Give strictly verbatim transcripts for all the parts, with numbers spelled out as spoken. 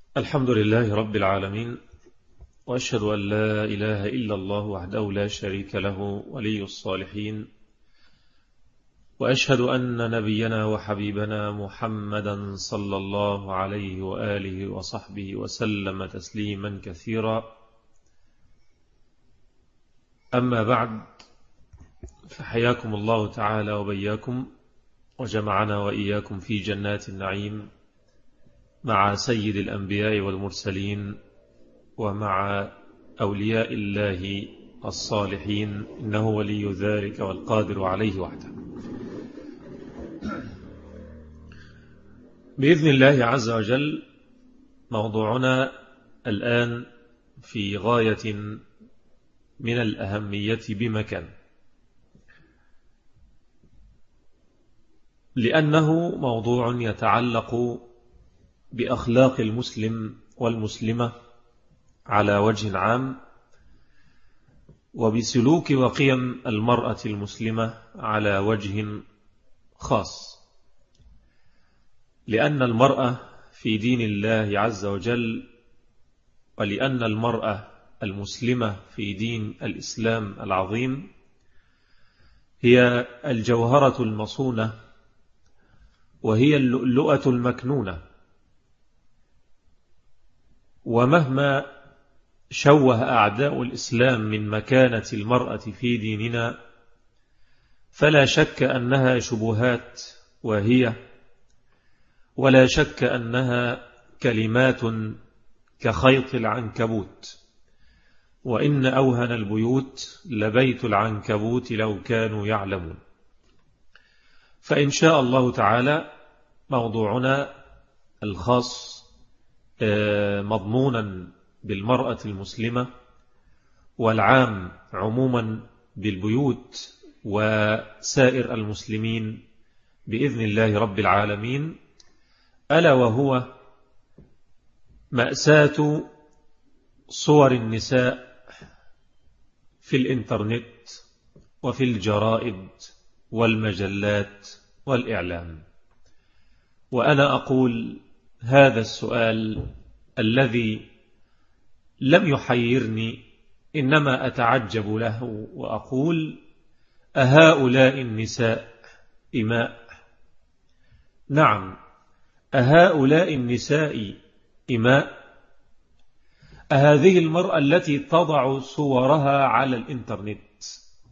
الحمد لله رب العالمين، وأشهد أن لا إله إلا الله وحده لا شريك له ولي الصالحين، وأشهد أن نبينا وحبيبنا محمدا صلى الله عليه وآله وصحبه وسلم تسليما كثيرا. أما بعد، فحياكم الله تعالى وبياكم وجمعنا وإياكم في جنات النعيم مع سيد الأنبياء والمرسلين ومع أولياء الله الصالحين، إنه ولي ذلك والقادر عليه وحده. بإذن الله عز وجل موضوعنا الآن في غاية من الأهمية بمكان، لأنه موضوع يتعلق بأخلاق المسلم والمسلمة على وجه عام، وبسلوك وقيم المرأة المسلمة على وجه خاص، لأن المرأة في دين الله عز وجل، ولأن المرأة المسلمة في دين الإسلام العظيم هي الجوهرة المصونة، وهي اللؤلؤة المكنونة. ومهما شوه أعداء الإسلام من مكانة المرأة في ديننا، فلا شك أنها شبهات وهي، ولا شك أنها كلمات كخيط العنكبوت، وإن أوهن البيوت لبيت العنكبوت لو كانوا يعلمون. فإن شاء الله تعالى موضوعنا الخاص مضمونا بالمرأة المسلمة، والعام عموما بالبيوت وسائر المسلمين بإذن الله رب العالمين، ألا وهو مأساة صور النساء في الإنترنت وفي الجرائد والمجلات والإعلام. وأنا أقول هذا السؤال الذي لم يحيرني، إنما أتعجب له وأقول: أهؤلاء النساء إماء؟ نعم، أهؤلاء النساء إماء؟ أهذه المرأة التي تضع صورها على الإنترنت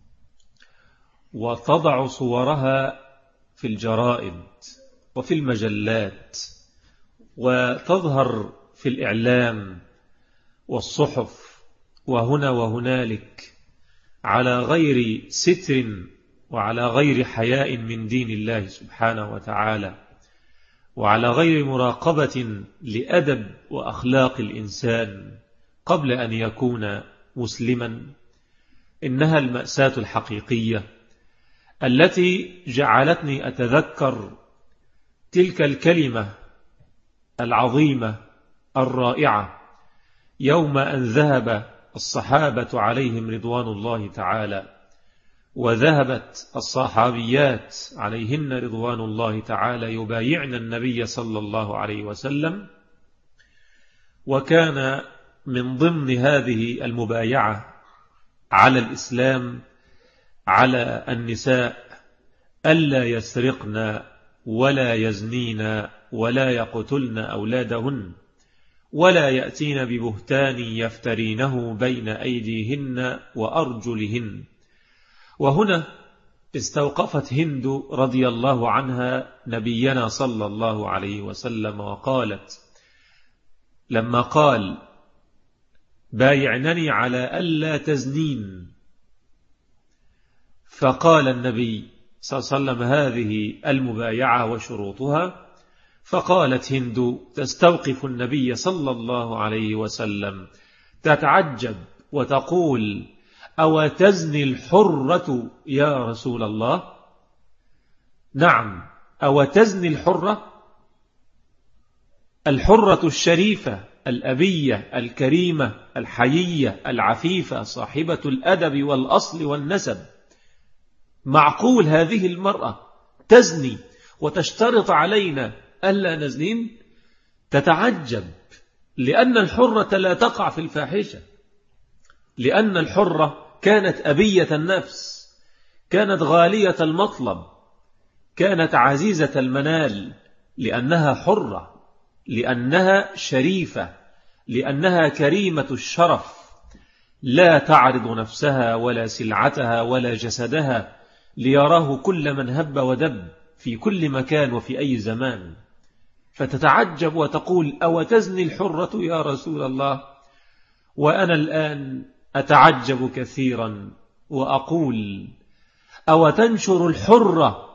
وتضع صورها في الجرائد وفي المجلات وتظهر في الإعلام والصحف وهنا وهنالك على غير ستر وعلى غير حياء من دين الله سبحانه وتعالى، وعلى غير مراقبة لأدب وأخلاق الإنسان قبل أن يكون مسلما، إنها المأساة الحقيقية التي جعلتني أتذكر تلك الكلمة العظيمة الرائعة يوم أن ذهب الصحابة عليهم رضوان الله تعالى، وذهبت الصحابيات عليهن رضوان الله تعالى يبايعن النبي صلى الله عليه وسلم. وكان من ضمن هذه المبايعة على الإسلام على النساء ألا يسرقن ولا يزنين ولا يقتلن أولادهن ولا يأتين ببهتان يفترينه بين أيديهن وأرجلهن. وهنا استوقفت هند رضي الله عنها نبينا صلى الله عليه وسلم وقالت، لما قال: بايعنني على ألا تزنين، فقال النبي صلى الله عليه وسلم: هذه المبايعة وشروطها. فقالت هند تستوقف النبي صلى الله عليه وسلم تتعجب وتقول: أو تزني الحرة يا رسول الله؟ نعم، أو تزني الحرة، الحرة الشريفة الأبية الكريمة الحيية العفيفة صاحبة الأدب والأصل والنسب. معقول هذه المرأة تزني وتشترط علينا ألا نزنين؟ تتعجب لأن الحرة لا تقع في الفاحشة، لأن الحرة كانت أبية النفس، كانت غالية المطلب، كانت عزيزة المنال، لأنها حرة، لأنها شريفة، لأنها كريمة الشرف، لا تعرض نفسها ولا سلعتها ولا جسدها ليراه كل من هب ودب في كل مكان وفي أي زمان. فتتعجب وتقول: أو تزني الحرة يا رسول الله؟ وأنا الآن أتعجب كثيرا وأقول: أو تنشر الحرة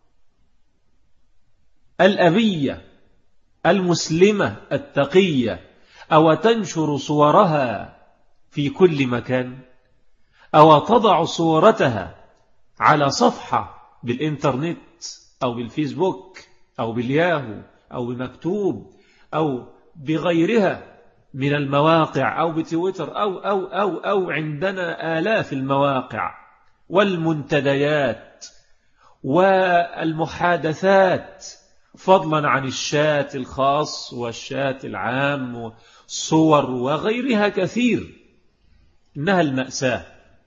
الأبية المسلمة التقية، أو تنشر صورها في كل مكان، أو تضع صورتها على صفحة بالإنترنت أو بالفيسبوك أو بالياهو أو بمكتوب أو بغيرها من المواقع أو بتويتر أو, أو, أو, أو عندنا آلاف المواقع والمنتديات والمحادثات، فضلا عن الشات الخاص والشات العام والصور وغيرها كثير. إنها المأساة.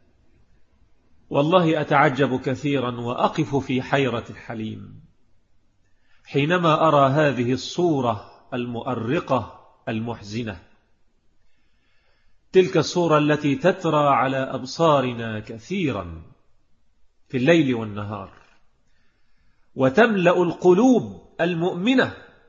والله أتعجب كثيرا وأقف في حيرة الحليم حينما أرى هذه الصورة المؤرقة المحزنة، تلك الصورة التي تترى على أبصارنا كثيرا في الليل والنهار، وتملأ القلوب المؤمنة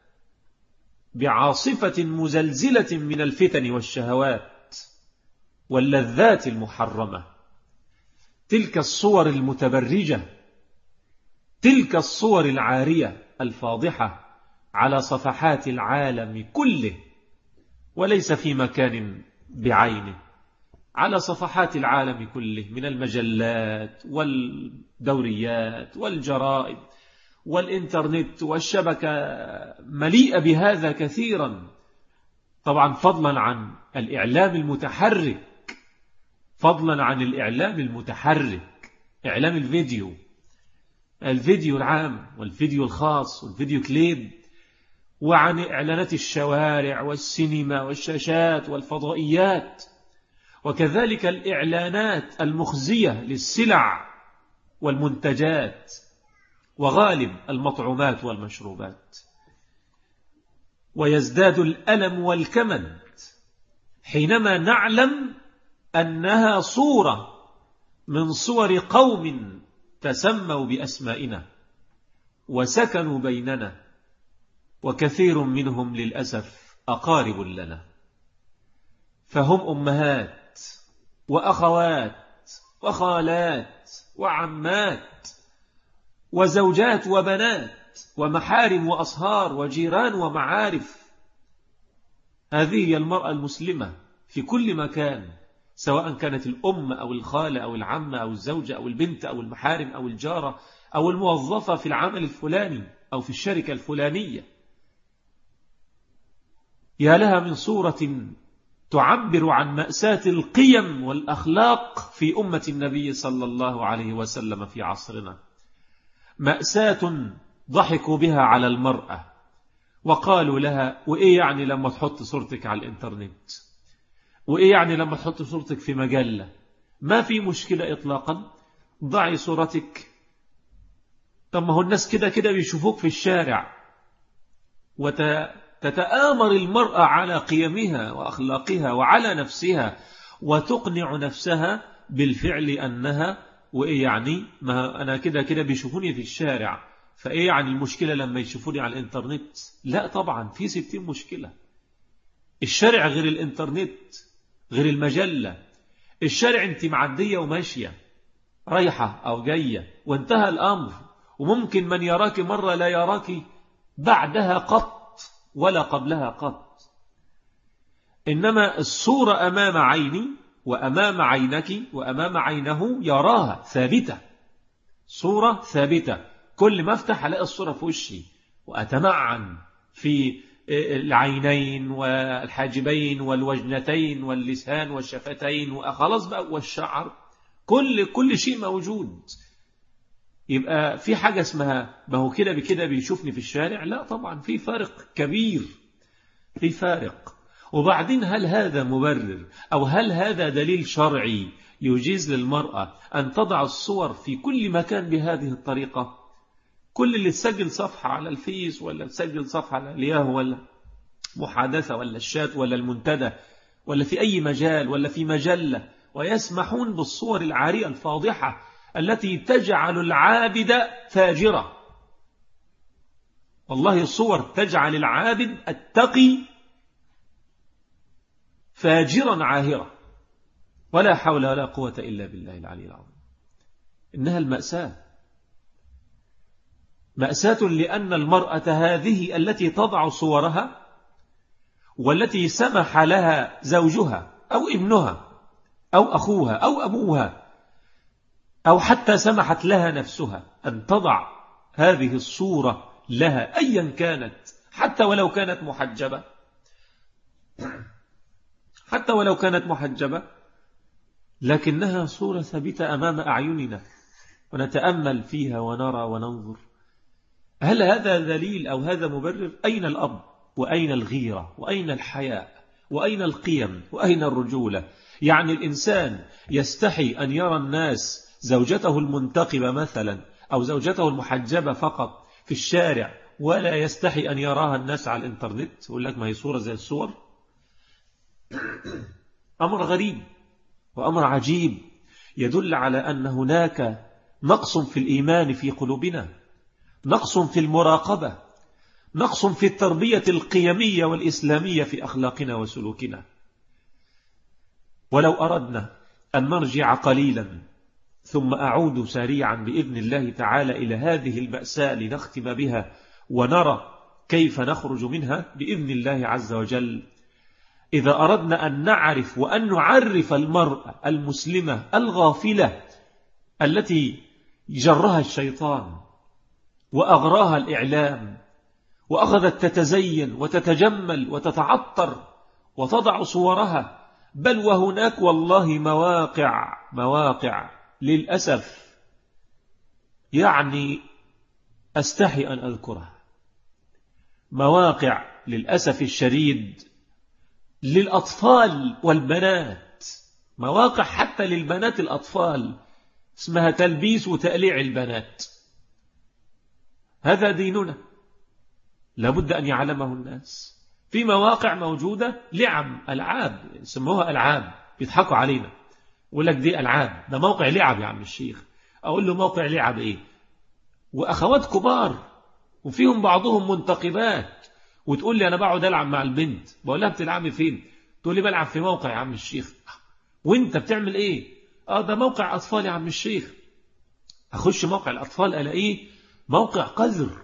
بعاصفة مزلزلة من الفتن والشهوات واللذات المحرمة. تلك الصور المتبرجة، تلك الصور العارية الفاضحة على صفحات العالم كله، وليس في مكان بعينه، على صفحات العالم كله من المجلات والدوريات والجرائد والإنترنت والشبكة مليئة بهذا كثيرا. طبعا فضلا عن الإعلام المتحرك، فضلا عن الإعلام المتحرك، إعلام الفيديو، الفيديو العام والفيديو الخاص والفيديو كليب، وعن إعلانات الشوارع والسينما والشاشات والفضائيات، وكذلك الإعلانات المخزية للسلع والمنتجات وغالب المطعومات والمشروبات. ويزداد الألم والكمد حينما نعلم أنها صورة من صور قوم تسموا بأسمائنا وسكنوا بيننا، وكثير منهم للأسف أقارب لنا، فهم أمهات وأخوات وخالات وعمات وزوجات وبنات ومحارم وأصهار وجيران ومعارف. هذه هي المرأة المسلمة في كل مكان، سواء كانت الأم أو الخالة أو العمة أو الزوجة أو البنت أو المحارم أو الجارة أو الموظفة في العمل الفلاني أو في الشركة الفلانية. يا لها من صورة تعبر عن مأساة القيم والأخلاق في أمة النبي صلى الله عليه وسلم في عصرنا. مأساة ضحكوا بها على المرأة وقالوا لها: وإيه يعني لما تحط صورتك على الإنترنت؟ وإيه يعني لما تحط صورتك في مجلة؟ ما في مشكلة إطلاقا، ضعي صورتك. طب ما هو الناس كده كده بيشوفوك في الشارع. وتتآمر المرأة على قيمها وأخلاقها وعلى نفسها، وتقنع نفسها بالفعل أنها وإيه يعني ما أنا كده كده بيشوفوني في الشارع، فإيه يعني المشكلة لما يشوفوني على الإنترنت؟ لا طبعا، في ستين مشكلة. الشارع غير الإنترنت غير المجلة. الشارع انت معدية وماشية رايحة أو جاية وانتهى الأمر، وممكن من يراك مرة لا يراك بعدها قط ولا قبلها قط. إنما الصورة أمام عيني وأمام عينك وأمام عينه يراها ثابتة، صورة ثابتة. كل ما افتح ألاقي الصورة في وشي وأتمعن في العينين والحاجبين والوجنتين واللسان والشفتين وخلاص بقى والشعر، كل كل شيء موجود. يبقى في حاجة اسمها ما هو كده بكده بيشوفني في الشارع؟ لا طبعا، في فارق كبير، في فارق. وبعدين هل هذا مبرر أو هل هذا دليل شرعي يجيز للمرأة أن تضع الصور في كل مكان بهذه الطريقة؟ كل اللي تسجل صفحة على الفيس ولا تسجل صفحة على الياهو ولا محادثة ولا الشات ولا المنتدى ولا في أي مجال ولا في مجلة، ويسمحون بالصور العارية الفاضحة التي تجعل العابد فاجرا. والله الصور تجعل العابد التقي فاجرا عاهرا، ولا حول ولا قوة إلا بالله العلي العظيم. إنها المأساة، مأساة لأن المرأة هذه التي تضع صورها والتي سمح لها زوجها أو ابنها أو أخوها أو أبوها أو حتى سمحت لها نفسها أن تضع هذه الصورة لها أيا كانت، حتى ولو كانت محجبة، حتى ولو كانت محجبة، لكنها صورة ثابتة أمام أعيننا ونتأمل فيها ونرى وننظر. هل هذا دليل أو هذا مبرر؟ أين الأب وأين الغيرة وأين الحياء وأين القيم وأين الرجولة؟ يعني الإنسان يستحي أن يرى الناس زوجته المنتقبة مثلا أو زوجته المحجبة فقط في الشارع، ولا يستحي أن يراها الناس على الإنترنت؟ يقول لك ما هي صورة زي الصور. أمر غريب وأمر عجيب يدل على أن هناك نقص في الإيمان في قلوبنا، نقص في المراقبة، نقص في التربية القيمية والإسلامية في أخلاقنا وسلوكنا. ولو أردنا أن نرجع قليلا ثم أعود سريعا بإذن الله تعالى إلى هذه المأساة لنختم بها ونرى كيف نخرج منها بإذن الله عز وجل. إذا أردنا أن نعرف وأن نعرف المرأة المسلمة الغافلة التي جرها الشيطان وأغراها الإعلام وأخذت تتزين وتتجمل وتتعطر وتضع صورها، بل وهناك والله مواقع مواقع للأسف يعني أستحي أن أذكرها، مواقع للأسف الشديد للأطفال والبنات، مواقع حتى للبنات الأطفال اسمها تلبيس وتأليع البنات. هذا ديننا لابد أن يعلمه الناس. في مواقع موجودة لعب ألعاب يسموها ألعاب، بيضحكوا علينا يقول لك دي ألعاب، ده موقع لعب يا عم الشيخ. أقول له موقع لعب إيه؟ وأخوات كبار وفيهم بعضهم منتقبات، وتقول لي أنا بقعد ألعب مع البنت. بقول لها بتلعبي فين؟ تقول لي بلعب في موقع يا عم الشيخ. وانت بتعمل ايه؟ اه ده موقع أطفال يا عم الشيخ. أخش موقع الأطفال ألاقيه موقع قذر،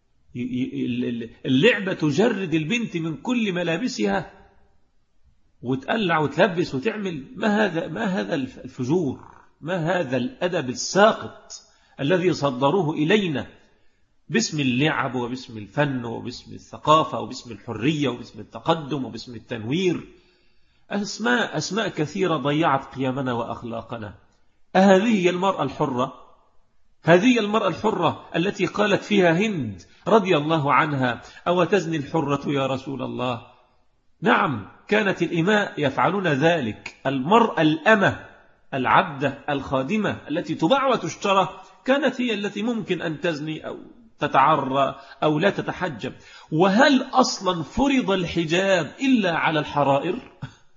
اللعبة تجرد البنت من كل ملابسها وتقلع وتلبس وتعمل. ما هذا ما هذا الفجور؟ ما هذا الأدب الساقط الذي صدروه إلينا باسم اللعب وباسم الفن وباسم الثقافة وباسم الحرية وباسم التقدم وباسم التنوير؟ أسماء أسماء كثيرة ضيعت قيمنا وأخلاقنا. أهذه هي المرأة الحرة؟ هذه المرأة الحرة التي قالت فيها هند رضي الله عنها: أو تزني الحرة يا رسول الله؟ نعم، كانت الإماء يفعلون ذلك. المرأة الأمة العبدة الخادمة التي تباع وتشترى كانت هي التي ممكن أن تزني أو تتعرى أو لا تتحجب. وهل أصلا فرض الحجاب إلا على الحرائر؟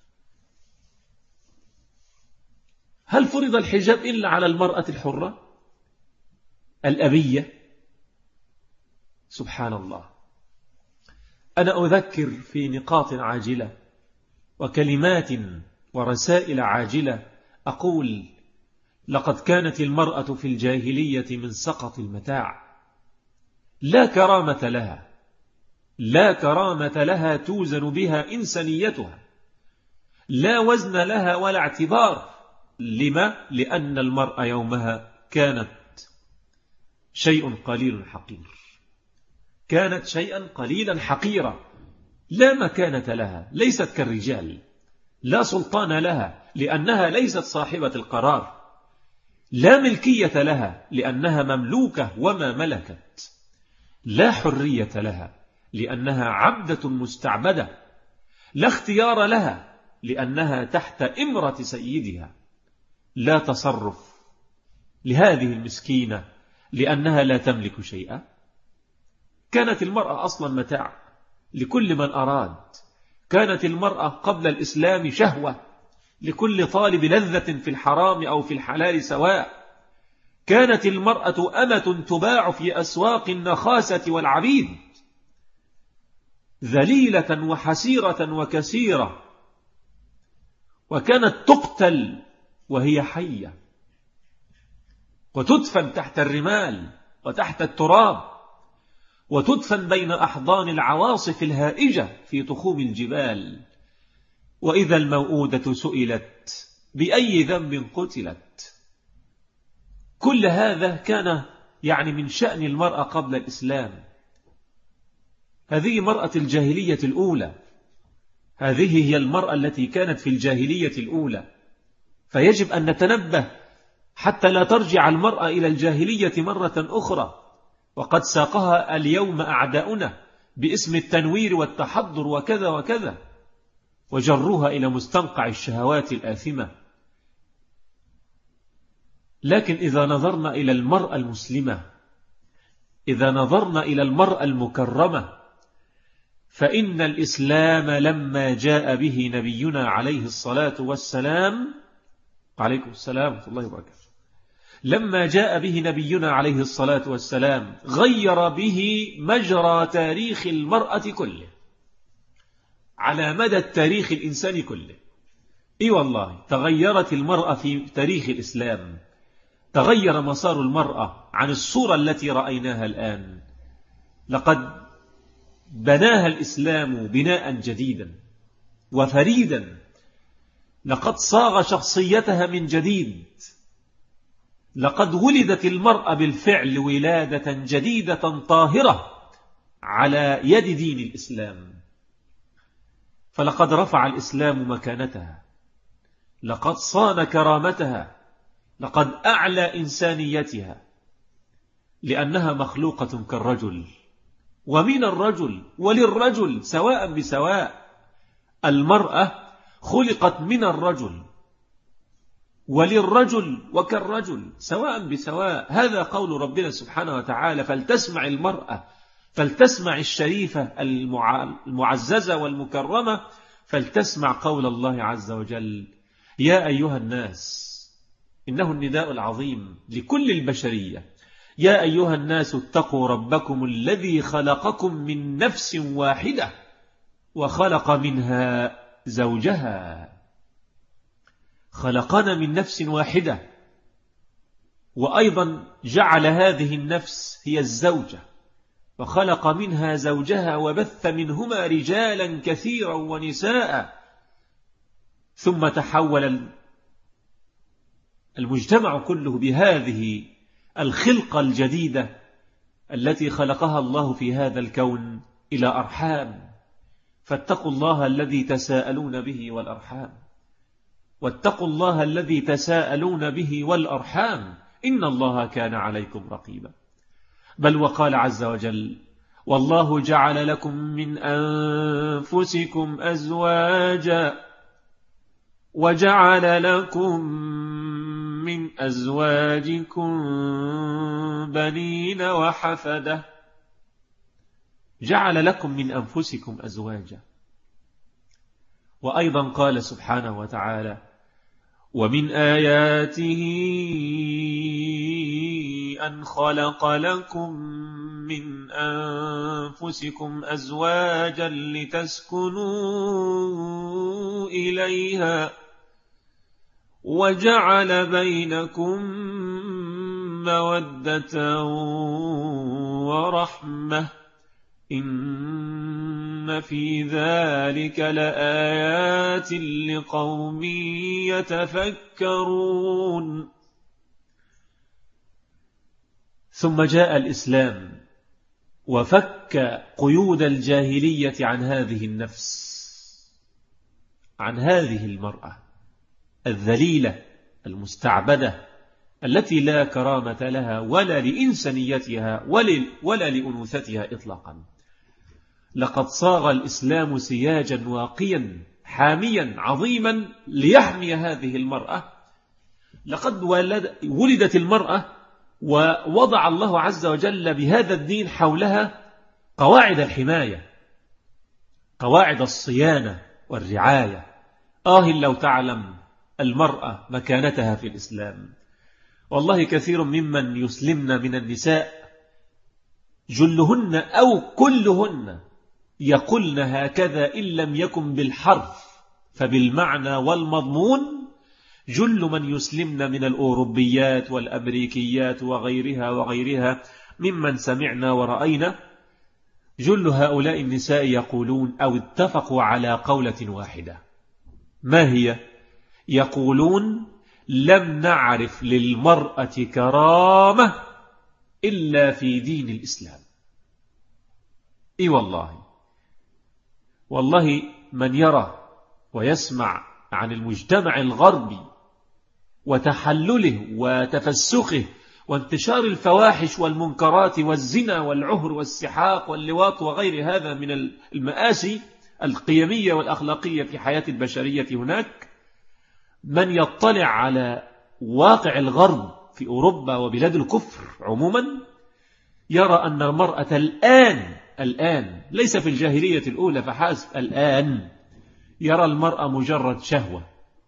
هل فرض الحجاب إلا على المرأة الحرة الأبية؟ سبحان الله. أنا أذكر في نقاط عاجلة وكلمات ورسائل عاجلة أقول: لقد كانت المرأة في الجاهلية من سقط المتاع، لا كرامة لها، لا كرامة لها توزن بها إنسانيتها، لا وزن لها ولا اعتبار. لما؟ لأن المرأة يومها كانت شيء قليل حقير، كانت شيئا قليلا حقيرا، لا مكانة لها، ليست كالرجال، لا سلطان لها لأنها ليست صاحبة القرار، لا ملكية لها لأنها مملوكة وما ملكت، لا حرية لها لأنها عبدة مستعبدة، لا اختيار لها لأنها تحت إمرة سيدها، لا تصرف لهذه المسكينة لأنها لا تملك شيئا. كانت المرأة أصلا متاع لكل من أراد، كانت المرأة قبل الإسلام شهوة لكل طالب لذة في الحرام أو في الحلال سواء، كانت المرأة أمة تباع في أسواق النخاسة والعبيد، ذليلة وحسيرة وكسيرة، وكانت تقتل وهي حية وتدفن تحت الرمال وتحت التراب، وتدفن بين أحضان العواصف الهائجة في تخوم الجبال. وإذا الموءودة سئلت بأي ذنب قتلت. كل هذا كان يعني من شأن المرأة قبل الإسلام. هذه مرأة الجاهلية الأولى، هذه هي المرأة التي كانت في الجاهلية الأولى. فيجب أن نتنبه حتى لا ترجع المرأة إلى الجاهلية مرة أخرى، وقد ساقها اليوم أعداؤنا باسم التنوير والتحضر وكذا وكذا، وجروها إلى مستنقع الشهوات الآثمة. لكن إذا نظرنا إلى المرأة المسلمة، إذا نظرنا إلى المرأة المكرمة، فإن الإسلام لما جاء به نبينا عليه الصلاة والسلام، عليكم السلام ورحمة الله وبركاته، لما جاء به نبينا عليه الصلاة والسلام غير به مجرى تاريخ المرأة كله على مدى التاريخ الإنساني كله. إي والله تغيرت المرأة في تاريخ الإسلام، تغير مسار المرأة عن الصورة التي رأيناها الآن. لقد بناها الإسلام بناء جديدا وفريدا، لقد صاغ شخصيتها من جديد، لقد ولدت المرأة بالفعل ولادة جديدة طاهرة على يد دين الإسلام. فلقد رفع الإسلام مكانتها، لقد صان كرامتها، لقد أعلى إنسانيتها، لأنها مخلوقة كالرجل ومن الرجل وللرجل سواء بسواء. المرأة خلقت من الرجل وللرجل وكالرجل سواء بسواء. هذا قول ربنا سبحانه وتعالى. فلتسمع المرأة، فلتسمع الشريفة المعززة والمكرمة، فلتسمع قول الله عز وجل: يا أيها الناس. إنه النداء العظيم لكل البشرية. يا أيها الناس اتقوا ربكم الذي خلقكم من نفس واحدة وخلق منها زوجها. خلقنا من نفس واحدة، وأيضا جعل هذه النفس هي الزوجة، وخلق منها زوجها وبث منهما رجالا كثيرا ونساء. ثم تحول المجتمع كله بهذه الخلقة الجديدة التي خلقها الله في هذا الكون إلى أرحام. فاتقوا الله الذي تساءلون به والأرحام، واتقوا الله الذي تساءلون به والأرحام، إن الله كان عليكم رقيبا. بل وقال عز وجل: والله جعل لكم من أنفسكم أزواجا وجعل لكم من أزواجكم بنين وحفدة. جعل لكم من أنفسكم أزواجا. وأيضا قال سبحانه وتعالى: ومن آياته أن خلق لكم من أنفسكم أزواجا لتسكنوا إليها وجعل بينكم مودة ورحمة إن في ذلك لآيات لقوم يتفكرون. ثم جاء الإسلام وفك قيود الجاهلية عن هذه النفس، عن هذه المرأة الذليلة المستعبدة التي لا كرامة لها ولا لإنسانيتها ولا لأنوثتها إطلاقا. لقد صاغ الإسلام سياجا واقيا حاميا عظيما ليحمي هذه المرأة. لقد ولد ولدت المرأة ووضع الله عز وجل بهذا الدين حولها قواعد الحماية، قواعد الصيانة والرعاية. آه لو تعلم المرأة مكانتها في الإسلام. والله كثير ممن يسلمن من النساء جلهن أو كلهن يقولن هكذا إن لم يكن بالحرف فبالمعنى والمضمون. جل من يسلمن من الأوروبيات والأمريكيات وغيرها وغيرها ممن سمعنا ورأينا، جل هؤلاء النساء يقولون أو اتفقوا على قولة واحدة. ما هي؟ يقولون لم نعرف للمرأة كرامة إلا في دين الإسلام. إي والله، والله من يرى ويسمع عن المجتمع الغربي وتحلله وتفسخه وانتشار الفواحش والمنكرات والزنا والعهر والسحاق واللواط وغير هذا من المآسي القيمية والأخلاقية في حياة البشرية هناك، من يطلع على واقع الغرب في أوروبا وبلاد الكفر عموما يرى أن المرأة الآن الآن ليس في الجاهلية الأولى فحسب، الآن يرى المرأة مجرد شهوة.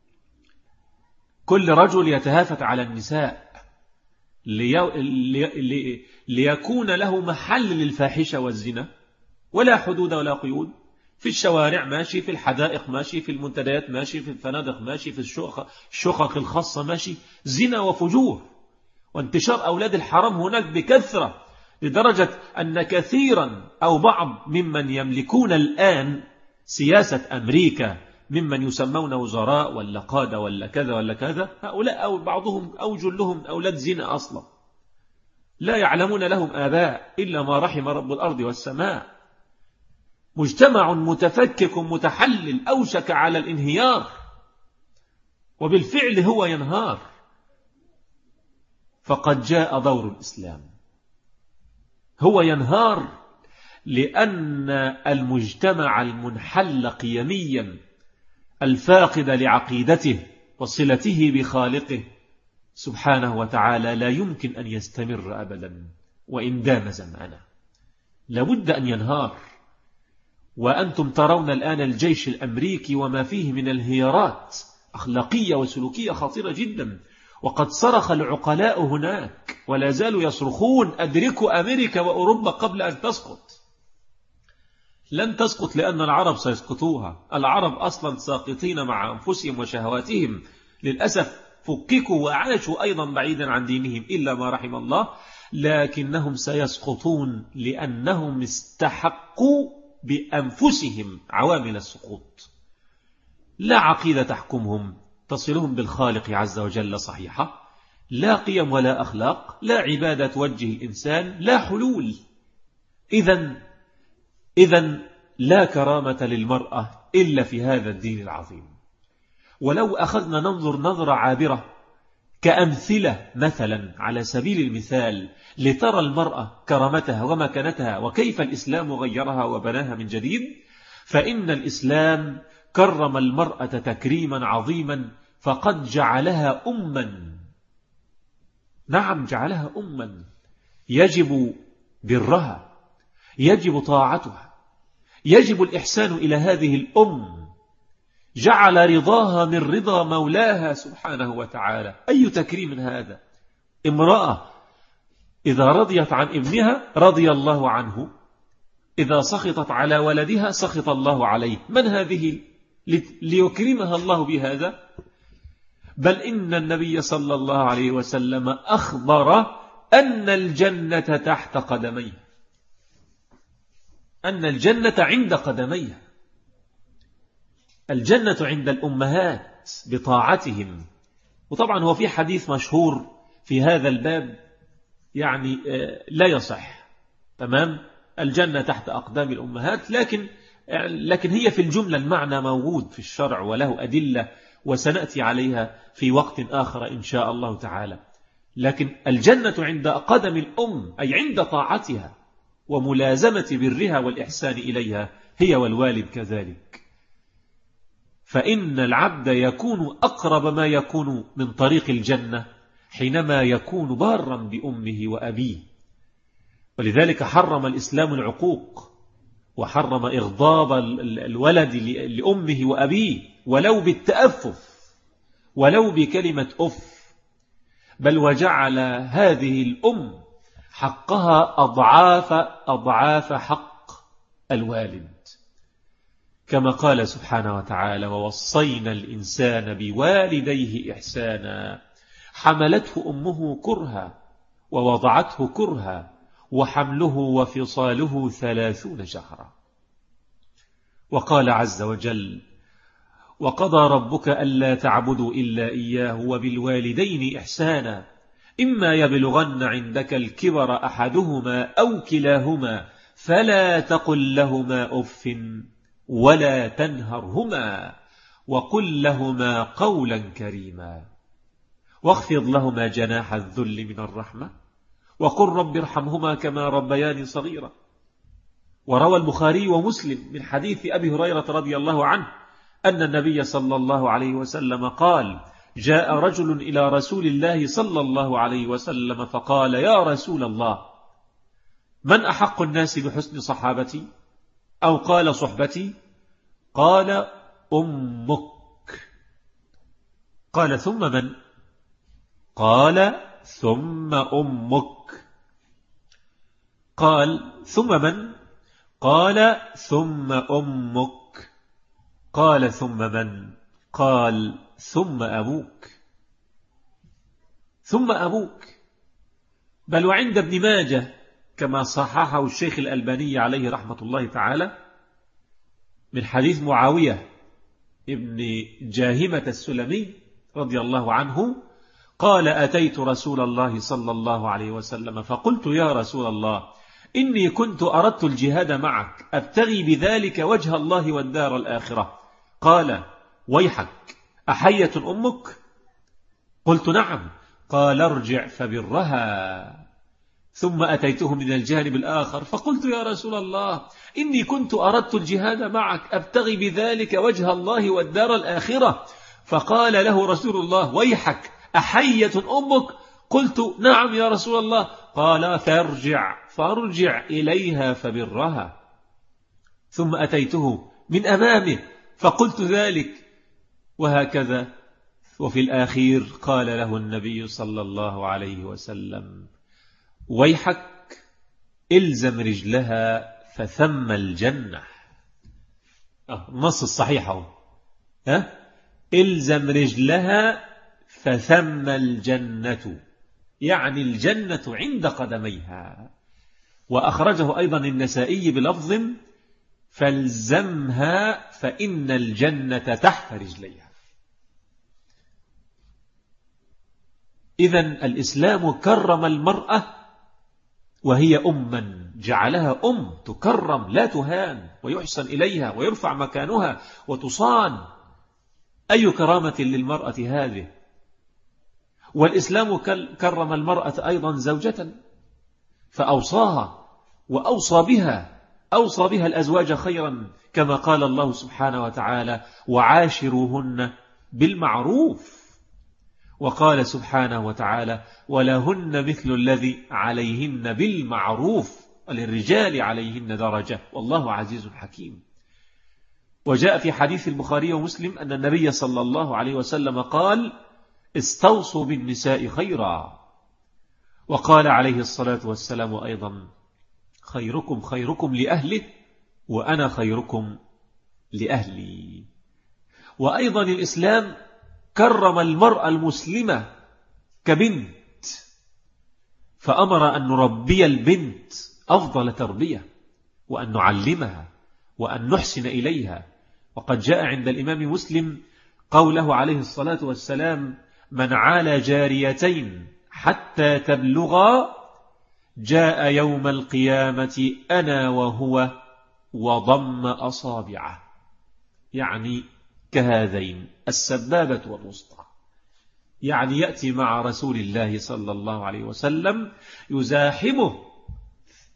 كل رجل يتهافت على النساء لي... لي... ليكون له محل للفاحشة والزنا، ولا حدود ولا قيود. في الشوارع ماشي، في الحدائق ماشي، في المنتديات ماشي، في الفنادق ماشي، في الشقق الخاصة ماشي، زنا وفجور وانتشار أولاد الحرام هناك بكثرة، لدرجة أن كثيرا أو بعض ممن يملكون الآن سياسة أمريكا ممن يسمون وزراء ولا قادة ولا كذا ولا كذا، هؤلاء أو بعضهم أو جلهم أولاد زنا أصلا، لا يعلمون لهم آباء إلا ما رحم رب الأرض والسماء. مجتمع متفكك متحلل أوشك على الانهيار، وبالفعل هو ينهار. فقد جاء دور الإسلام، هو ينهار لأن المجتمع المنحل قيميا الفاقد لعقيدته وصلته بخالقه سبحانه وتعالى لا يمكن أن يستمر أبدا وإن دام زمانه، لابد أن ينهار. وأنتم ترون الآن الجيش الأمريكي وما فيه من انهيارات أخلاقية وسلوكية خطيرة جدا، وقد صرخ العقلاء هناك ولا زالوا يصرخون أدركوا أمريكا وأوروبا قبل أن تسقط. لن تسقط لأن العرب سيسقطوها، العرب أصلا ساقطين مع أنفسهم وشهواتهم، للأسف فككوا وعاشوا أيضا بعيدا عن دينهم إلا ما رحم الله، لكنهم سيسقطون لأنهم استحقوا بأنفسهم عوامل السقوط. لا عقيدة تحكمهم تصلهم بالخالق عز وجل صحيحة، لا قيم ولا أخلاق، لا عبادة توجه الإنسان، لا حلول. إذن إذن لا كرامة للمرأة إلا في هذا الدين العظيم. ولو أخذنا ننظر نظرة عابرة كأمثلة مثلا على سبيل المثال لترى المرأة كرامتها ومكانتها وكيف الإسلام غيرها وبناها من جديد، فإن الإسلام كرم المرأة تكريما عظيما، فقد جعلها أما، نعم جعلها أما يجب برها، يجب طاعتها، يجب الإحسان إلى هذه الأم. جعل رضاها من رضا مولاها سبحانه وتعالى. أي تكريم هذا؟ امرأة إذا رضيت عن ابنها رضي الله عنه، إذا سخطت على ولدها سخط الله عليه. من هذه ليكرمها الله بهذا؟ بل إن النبي صلى الله عليه وسلم أخبر أن الجنة تحت قدميه، أن الجنة عند قدميه. الجنة عند الأمهات بطاعتهم. وطبعا هو في حديث مشهور في هذا الباب يعني لا يصح، تمام، الجنة تحت أقدام الأمهات، لكن لكن هي في الجملة المعنى موجود في الشرع وله أدلة وسنأتي عليها في وقت آخر إن شاء الله تعالى. لكن الجنة عند قدم الأم أي عند طاعتها. وملازمة برها والإحسان إليها، هي والوالد كذلك. فإن العبد يكون أقرب ما يكون من طريق الجنة حينما يكون بارا بأمه وأبيه. ولذلك حرم الإسلام العقوق، وحرم إغضاب الولد لأمه وأبيه ولو بالتأفف، ولو بكلمة أف، بل وجعل هذه الأم حقها أضعاف أضعاف حق الوالد، كما قال سبحانه وتعالى: ووصينا الإنسان بوالديه إحسانا حملته أمه كرها ووضعته كرها وحمله وفصاله ثلاثون شهرا. وقال عز وجل: وقضى ربك ألا تعبدوا إلا إياه وبالوالدين إحسانا إما يبلغن عندك الكبر أحدهما أو كلاهما فلا تقل لهما أف ولا تنهرهما وقل لهما قولا كريما واخفض لهما جناح الذل من الرحمة وقل رب ارحمهما كما ربياني صغيرا. وروى البخاري ومسلم من حديث أبي هريرة رضي الله عنه أن النبي صلى الله عليه وسلم قال: جاء رجل إلى رسول الله صلى الله عليه وسلم فقال: يا رسول الله، من أحق الناس بحسن صحابتي؟ أو قال صحبتي؟ قال: أمك. قال: ثم من؟ قال: ثم أمك. قال: ثم من؟ قال: ثم أمك. قال: ثم من؟ قال: ثم أبوك. ثم أبوك. بل وعند ابن ماجه كما صححه الشيخ الألباني عليه رحمة الله تعالى من حديث معاوية ابن جاهمة السلمي رضي الله عنه قال: أتيت رسول الله صلى الله عليه وسلم فقلت: يا رسول الله، إني كنت أردت الجهاد معك أبتغي بذلك وجه الله والدار الآخرة. قال: ويحك، أحية أمك؟ قلت: نعم. قال: ارجع فبرها. ثم أتيته من الجانب الآخر فقلت: يا رسول الله، إني كنت أردت الجهاد معك أبتغي بذلك وجه الله والدار الآخرة. فقال له رسول الله: ويحك، أحية أمك؟ قلت: نعم يا رسول الله. قال: فارجع فارجع إليها فبرها. ثم أتيته من أمامه فقلت ذلك، وهكذا. وفي الآخير قال له النبي صلى الله عليه وسلم: ويحك، إلزم رجلها فثم الجنة. النص الصحيح هو ها إلزم رجلها فثم الجنة، يعني الجنة عند قدميها. وأخرجه أيضا النسائي بلفظ: فالزمها فإن الجنة تحت رجليها. إذن الإسلام كرم المرأة وهي أما، جعلها أم تكرم لا تهان، ويحسن إليها ويرفع مكانها وتصان. أي كرامة للمرأة هذه؟ والإسلام كرم المرأة أيضا زوجة فأوصاها وأوصى بها، أوصى بها الأزواج خيرا، كما قال الله سبحانه وتعالى: وعاشروهن بالمعروف. وقال سبحانه وتعالى: ولهن مثل الذي عليهن بالمعروف وللرجال عليهن درجة والله عزيز حكيم. وجاء في حديث البخاري ومسلم أن النبي صلى الله عليه وسلم قال: استوصوا بالنساء خيرا. وقال عليه الصلاة والسلام أيضا: خيركم خيركم لأهله وأنا خيركم لأهلي. وأيضا الإسلام كرم المرأة المسلمة كبنت، فأمر أن نربي البنت أفضل تربية، وأن نعلمها وأن نحسن إليها. وقد جاء عند الإمام مسلم قوله عليه الصلاة والسلام: من عال جاريتين حتى تبلغا جاء يوم القيامة أنا وهو وضم أصابعه، يعني كهذين السبابة والوسطى، يعني يأتي مع رسول الله صلى الله عليه وسلم يزاحمه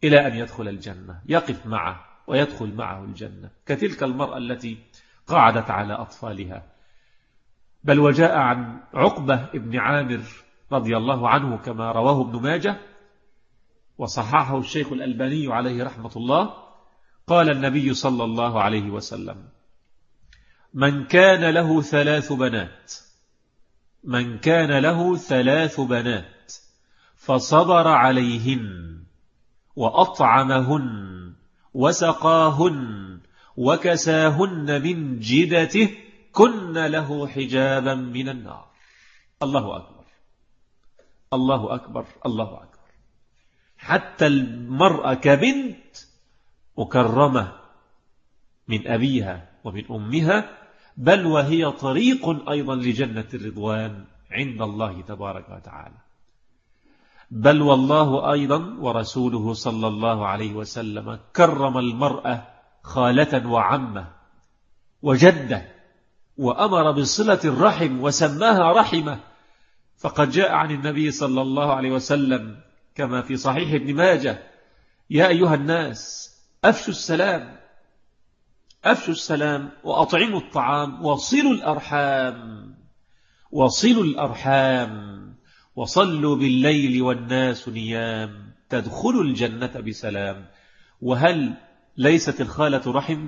إلى أن يدخل الجنة، يقف معه ويدخل معه الجنة، كتلك المرأة التي قعدت على أطفالها. بل وجاء عن عقبة ابن عامر رضي الله عنه كما رواه ابن ماجه وصححه الشيخ الألباني عليه رحمة الله، قال النبي صلى الله عليه وسلم: من كان له ثلاث بنات من كان له ثلاث بنات فصبر عليهن وأطعمهن وسقاهن وكساهن من جدته كن له حجابا من النار. الله أكبر الله أكبر الله أكبر. حتى المرأة كبنت مكرمة من أبيها ومن أمها، بل وهي طريق أيضا لجنة الرضوان عند الله تبارك وتعالى. بل والله أيضا ورسوله صلى الله عليه وسلم كرم المرأة خالة وعمة وجدة، وأمر بصلة الرحم وسماها رحمة. فقد جاء عن النبي صلى الله عليه وسلم كما في صحيح ابن ماجه: يا أيها الناس أفشوا السلام أفشوا السلام وأطعموا الطعام وصلوا الأرحام وصلوا الأرحام وصلوا بالليل والناس نيام تدخلوا الجنة بسلام. وهل ليست الخالة رحم؟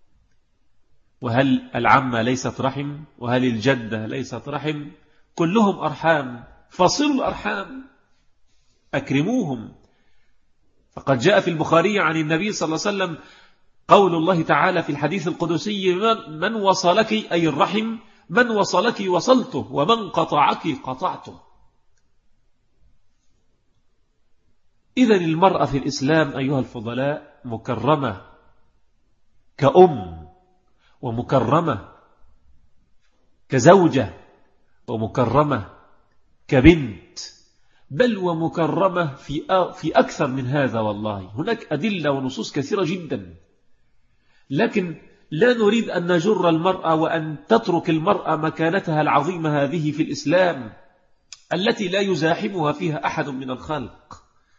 وهل العمة ليست رحم؟ وهل الجدة ليست رحم؟ كلهم أرحام، فصلوا الأرحام، أكرموهم. فقد جاء في البخاري عن النبي صلى الله عليه وسلم قول الله تعالى في الحديث القدسي: من وصلك أي الرحم، من وصلك وصلته ومن قطعك قطعته. إذن المرأة في الإسلام أيها الفضلاء مكرمة كأم، ومكرمة كزوجة، ومكرمة كبنت، بل ومكرمة في في أكثر من هذا. والله هناك أدلة ونصوص كثيرة جدا، لكن لا نريد أن نجر المرأة وأن تترك المرأة مكانتها العظيمة هذه في الإسلام التي لا يزاحمها فيها أحد من الخلق،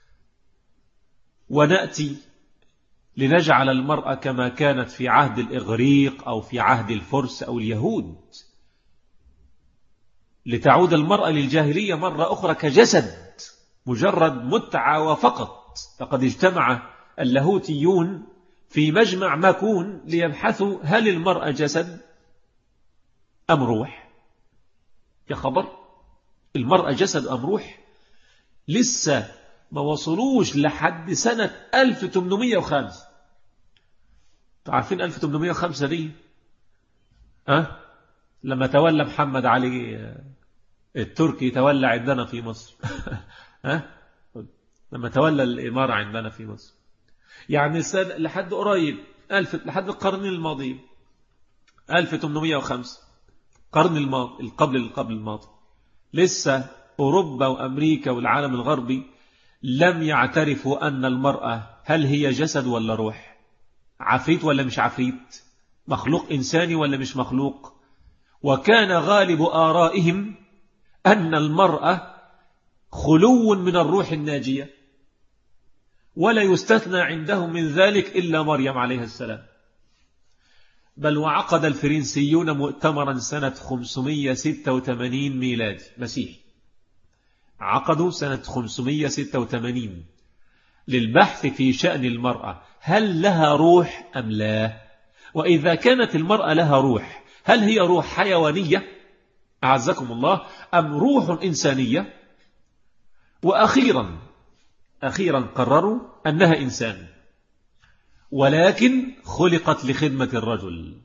ونأتي لنجعل المرأة كما كانت في عهد الإغريق أو في عهد الفرس أو اليهود، لتعود المرأة للجاهلية مرة أخرى كجسد مجرد متعة وفقط. فقد اجتمع اللاهوتيون في مجمع ماكون ليبحثوا هل المرأة جسد أم روح. يا خبر، المرأة جسد أم روح؟ لسه ما وصلوش لحد سنة ألف وثمانمئة وخمسة. تعرفين ألف وثمانمئة وخمسة دي أه؟ لما تولى محمد علي التركي تولى عندنا في مصر أه؟ لما تولى الإمارة عندنا في مصر، يعني سنة لحد قريب ألف لحد القرن الماضي ألف وثمانمئة وخمسة، قرن الماضي القبل القبل الماضي، لسه أوروبا وأمريكا والعالم الغربي لم يعترفوا أن المرأة هل هي جسد ولا روح، عفريت ولا مش عفريت، مخلوق إنساني ولا مش مخلوق. وكان غالب آرائهم أن المرأة خلو من الروح الناجية، ولا يستثنى عندهم من ذلك إلا مريم عليه السلام. بل وعقد الفرنسيون مؤتمرا سنة خمسمئة وستة وثمانين ميلادي مسيحي، عقدوا سنة خمسمئة وستة وثمانين للبحث في شأن المرأة، هل لها روح أم لا؟ وإذا كانت المرأة لها روح، هل هي روح حيوانية أعزكم الله أم روح إنسانية؟ وأخيرا أخيرا قرروا أنها إنسان، ولكن خلقت لخدمة الرجل.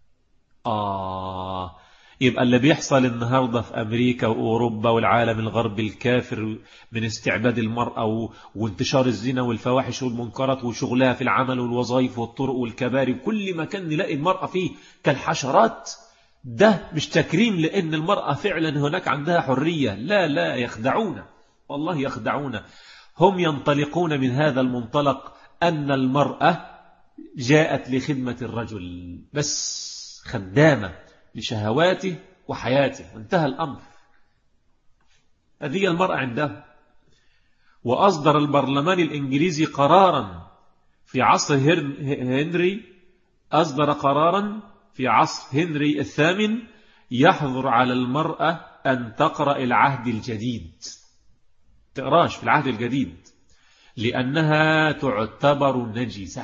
آه يبقى اللي بيحصل النهاردة في أمريكا وأوروبا والعالم الغربي الكافر من استعباد المرأة وانتشار الزنا والفواحش والمنكرات وشغلها في العمل والوظائف والطرق والكباري، كل مكان نلاقي المرأة فيه كالحشرات، ده مش تكريم لأن المرأة فعلا هناك عندها حرية. لا لا، يخدعون، والله يخدعون. هم ينطلقون من هذا المنطلق أن المرأة جاءت لخدمة الرجل بس، خدامة لشهواته وحياته، وانتهى الأمر. هذه المرأة عندها. وأصدر البرلمان الإنجليزي قرارا في عصر هنري أصدر قرارا في عصر هنري الثامن يحظر على المرأة أن تقرأ العهد الجديد، تقراش في العهد الجديد لأنها تعتبر نجسة.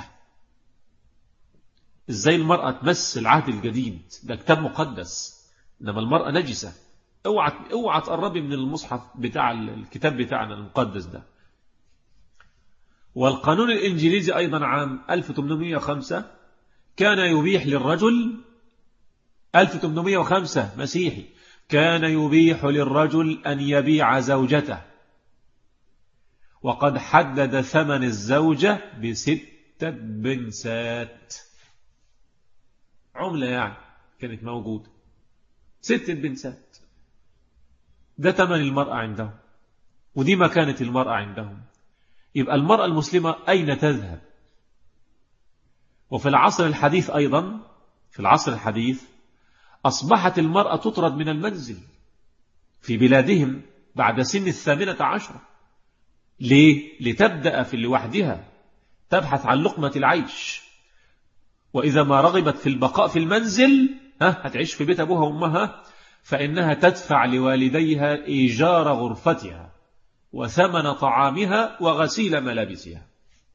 إزاي المرأة تمس العهد الجديد؟ ده كتاب مقدس، إنما المرأة نجسة. اوعى اوعى تقربي من المصحف بتاع الكتاب بتاعنا المقدس ده. والقانون الإنجليزي أيضا عام ألف وثمانمئة وخمسة كان يبيح للرجل، ألف وثمانمئة وخمسة مسيحي، كان يبيح للرجل أن يبيع زوجته، وقد حدد ثمن الزوجة بستة بنسات، عملة يعني كانت موجودة، ستة بنسات، ده ثمن المرأة عندهم، ودي مكانة المرأة عندهم. يبقى المرأة المسلمة أين تذهب؟ وفي العصر الحديث أيضا، في العصر الحديث أصبحت المرأة تطرد من المنزل في بلادهم بعد سن الثامنة عشرة. ليه؟ لتبدأ في لوحدها تبحث عن لقمة العيش، وإذا ما رغبت في البقاء في المنزل ها هتعيش في بيت أبوها وأمها، فإنها تدفع لوالديها إيجار غرفتها وثمن طعامها وغسيل ملابسها.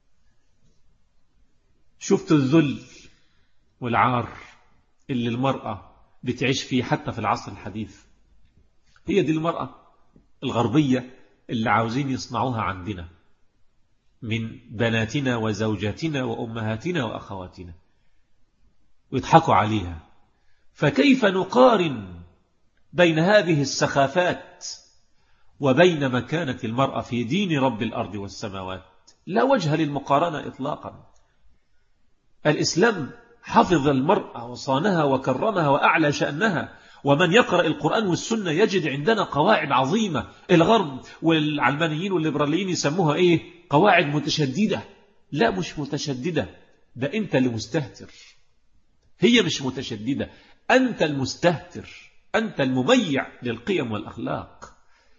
شفت الذل والعار اللي المرأة بتعيش فيه حتى في العصر الحديث؟ هي دي المرأة الغربية اللي عاوزين يصنعوها عندنا من بناتنا وزوجاتنا وأمهاتنا وأخواتنا ويضحكوا عليها. فكيف نقارن بين هذه السخافات وبين مكانة المرأة في دين رب الأرض والسماوات؟ لا وجه للمقارنة إطلاقا. الإسلام حفظ المرأة وصانها وكرمها وأعلى شأنها، ومن يقرأ القرآن والسنة يجد عندنا قواعد عظيمة. الغرب والعلمانيين والليبراليين يسموها إيه؟ قواعد متشددة. لا مش متشددة، ده أنت اللي مستهتر. هي مش متشددة، أنت المستهتر، أنت المميع للقيم والأخلاق.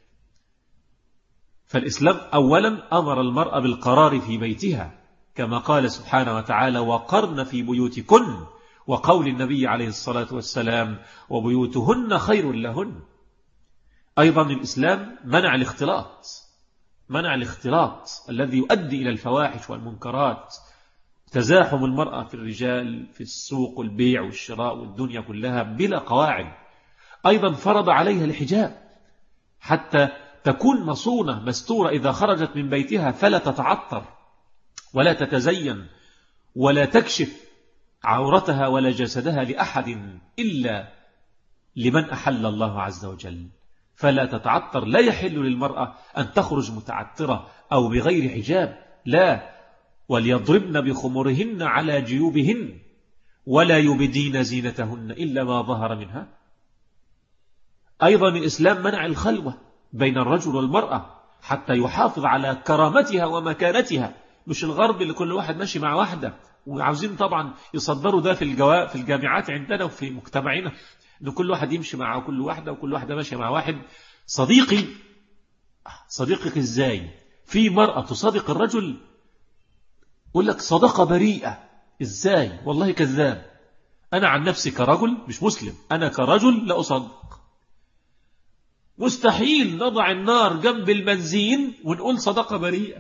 فالإسلام أولا أمر المرأة بالقرار في بيتها كما قال سبحانه وتعالى: وقرن في بيوتكن، وقول النبي عليه الصلاة والسلام: وبيوتهن خير لهن. أيضا الإسلام منع الاختلاط، منع الاختلاط الذي يؤدي إلى الفواحش والمنكرات، تزاحم المرأة في الرجال في السوق والبيع والشراء والدنيا كلها بلا قواعد. أيضا فرض عليها الحجاب حتى تكون مصونة مستورة إذا خرجت من بيتها، فلا تتعطر ولا تتزين ولا تكشف عورتها ولا جسدها لأحد إلا لمن أحل الله عز وجل. فلا تتعطر، لا يحل للمرأة أن تخرج متعطرة أو بغير حجاب، لا. وليضربن بخمرهن على جيوبهن ولا يبدين زينتهن إلا ما ظهر منها. أيضا الإسلام منع الخلوة بين الرجل والمرأة حتى يحافظ على كرامتها ومكانتها. مش الغرب اللي كل واحد ماشي مع واحدة، وعاوزين طبعا يصدروا ده في الجوا في الجامعات عندنا وفي مجتمعنا، إن كل واحد يمشي مع كل واحدة وكل واحدة ماشية مع واحد. صديقي صديقك إزاي؟ في مرأة تصادق الرجل يقول لك صداقة بريئة. إزاي؟ والله كذاب. أنا عن نفسي كرجل مش مسلم، أنا كرجل لا أصدق. مستحيل نضع النار جنب البنزين ونقول صداقة بريئة.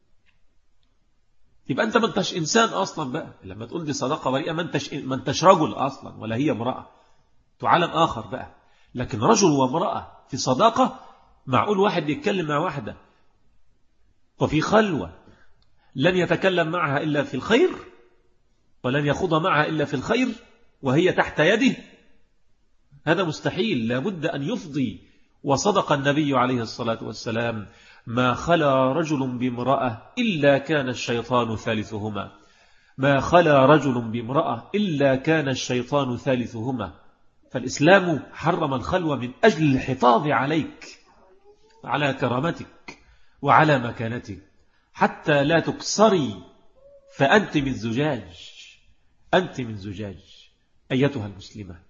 يبقى أنت ما انتش إنسان أصلا بقى لما تقول دي صداقة بريئة. ما انتش, ما انتش رجل أصلا ولا هي امرأة، تعالم آخر بقى. لكن رجل وامرأة في صداقة، معقول واحد يتكلم مع واحدة وفي خلوة لن يتكلم معها إلا في الخير ولن يخوض معها إلا في الخير وهي تحت يده؟ هذا مستحيل، لابد أن يفضي. وصدق النبي عليه الصلاة والسلام: ما خلا رجل بامرأة إلا كان الشيطان ثالثهما. ما خلا رجل بامرأة إلا كان الشيطان ثالثهما. فالإسلام حرم الخلوة من أجل الحفاظ عليك، على كرامتك وعلى مكانتك، حتى لا تكسري، فأنت من زجاج، أنت من زجاج أيتها المسلمة.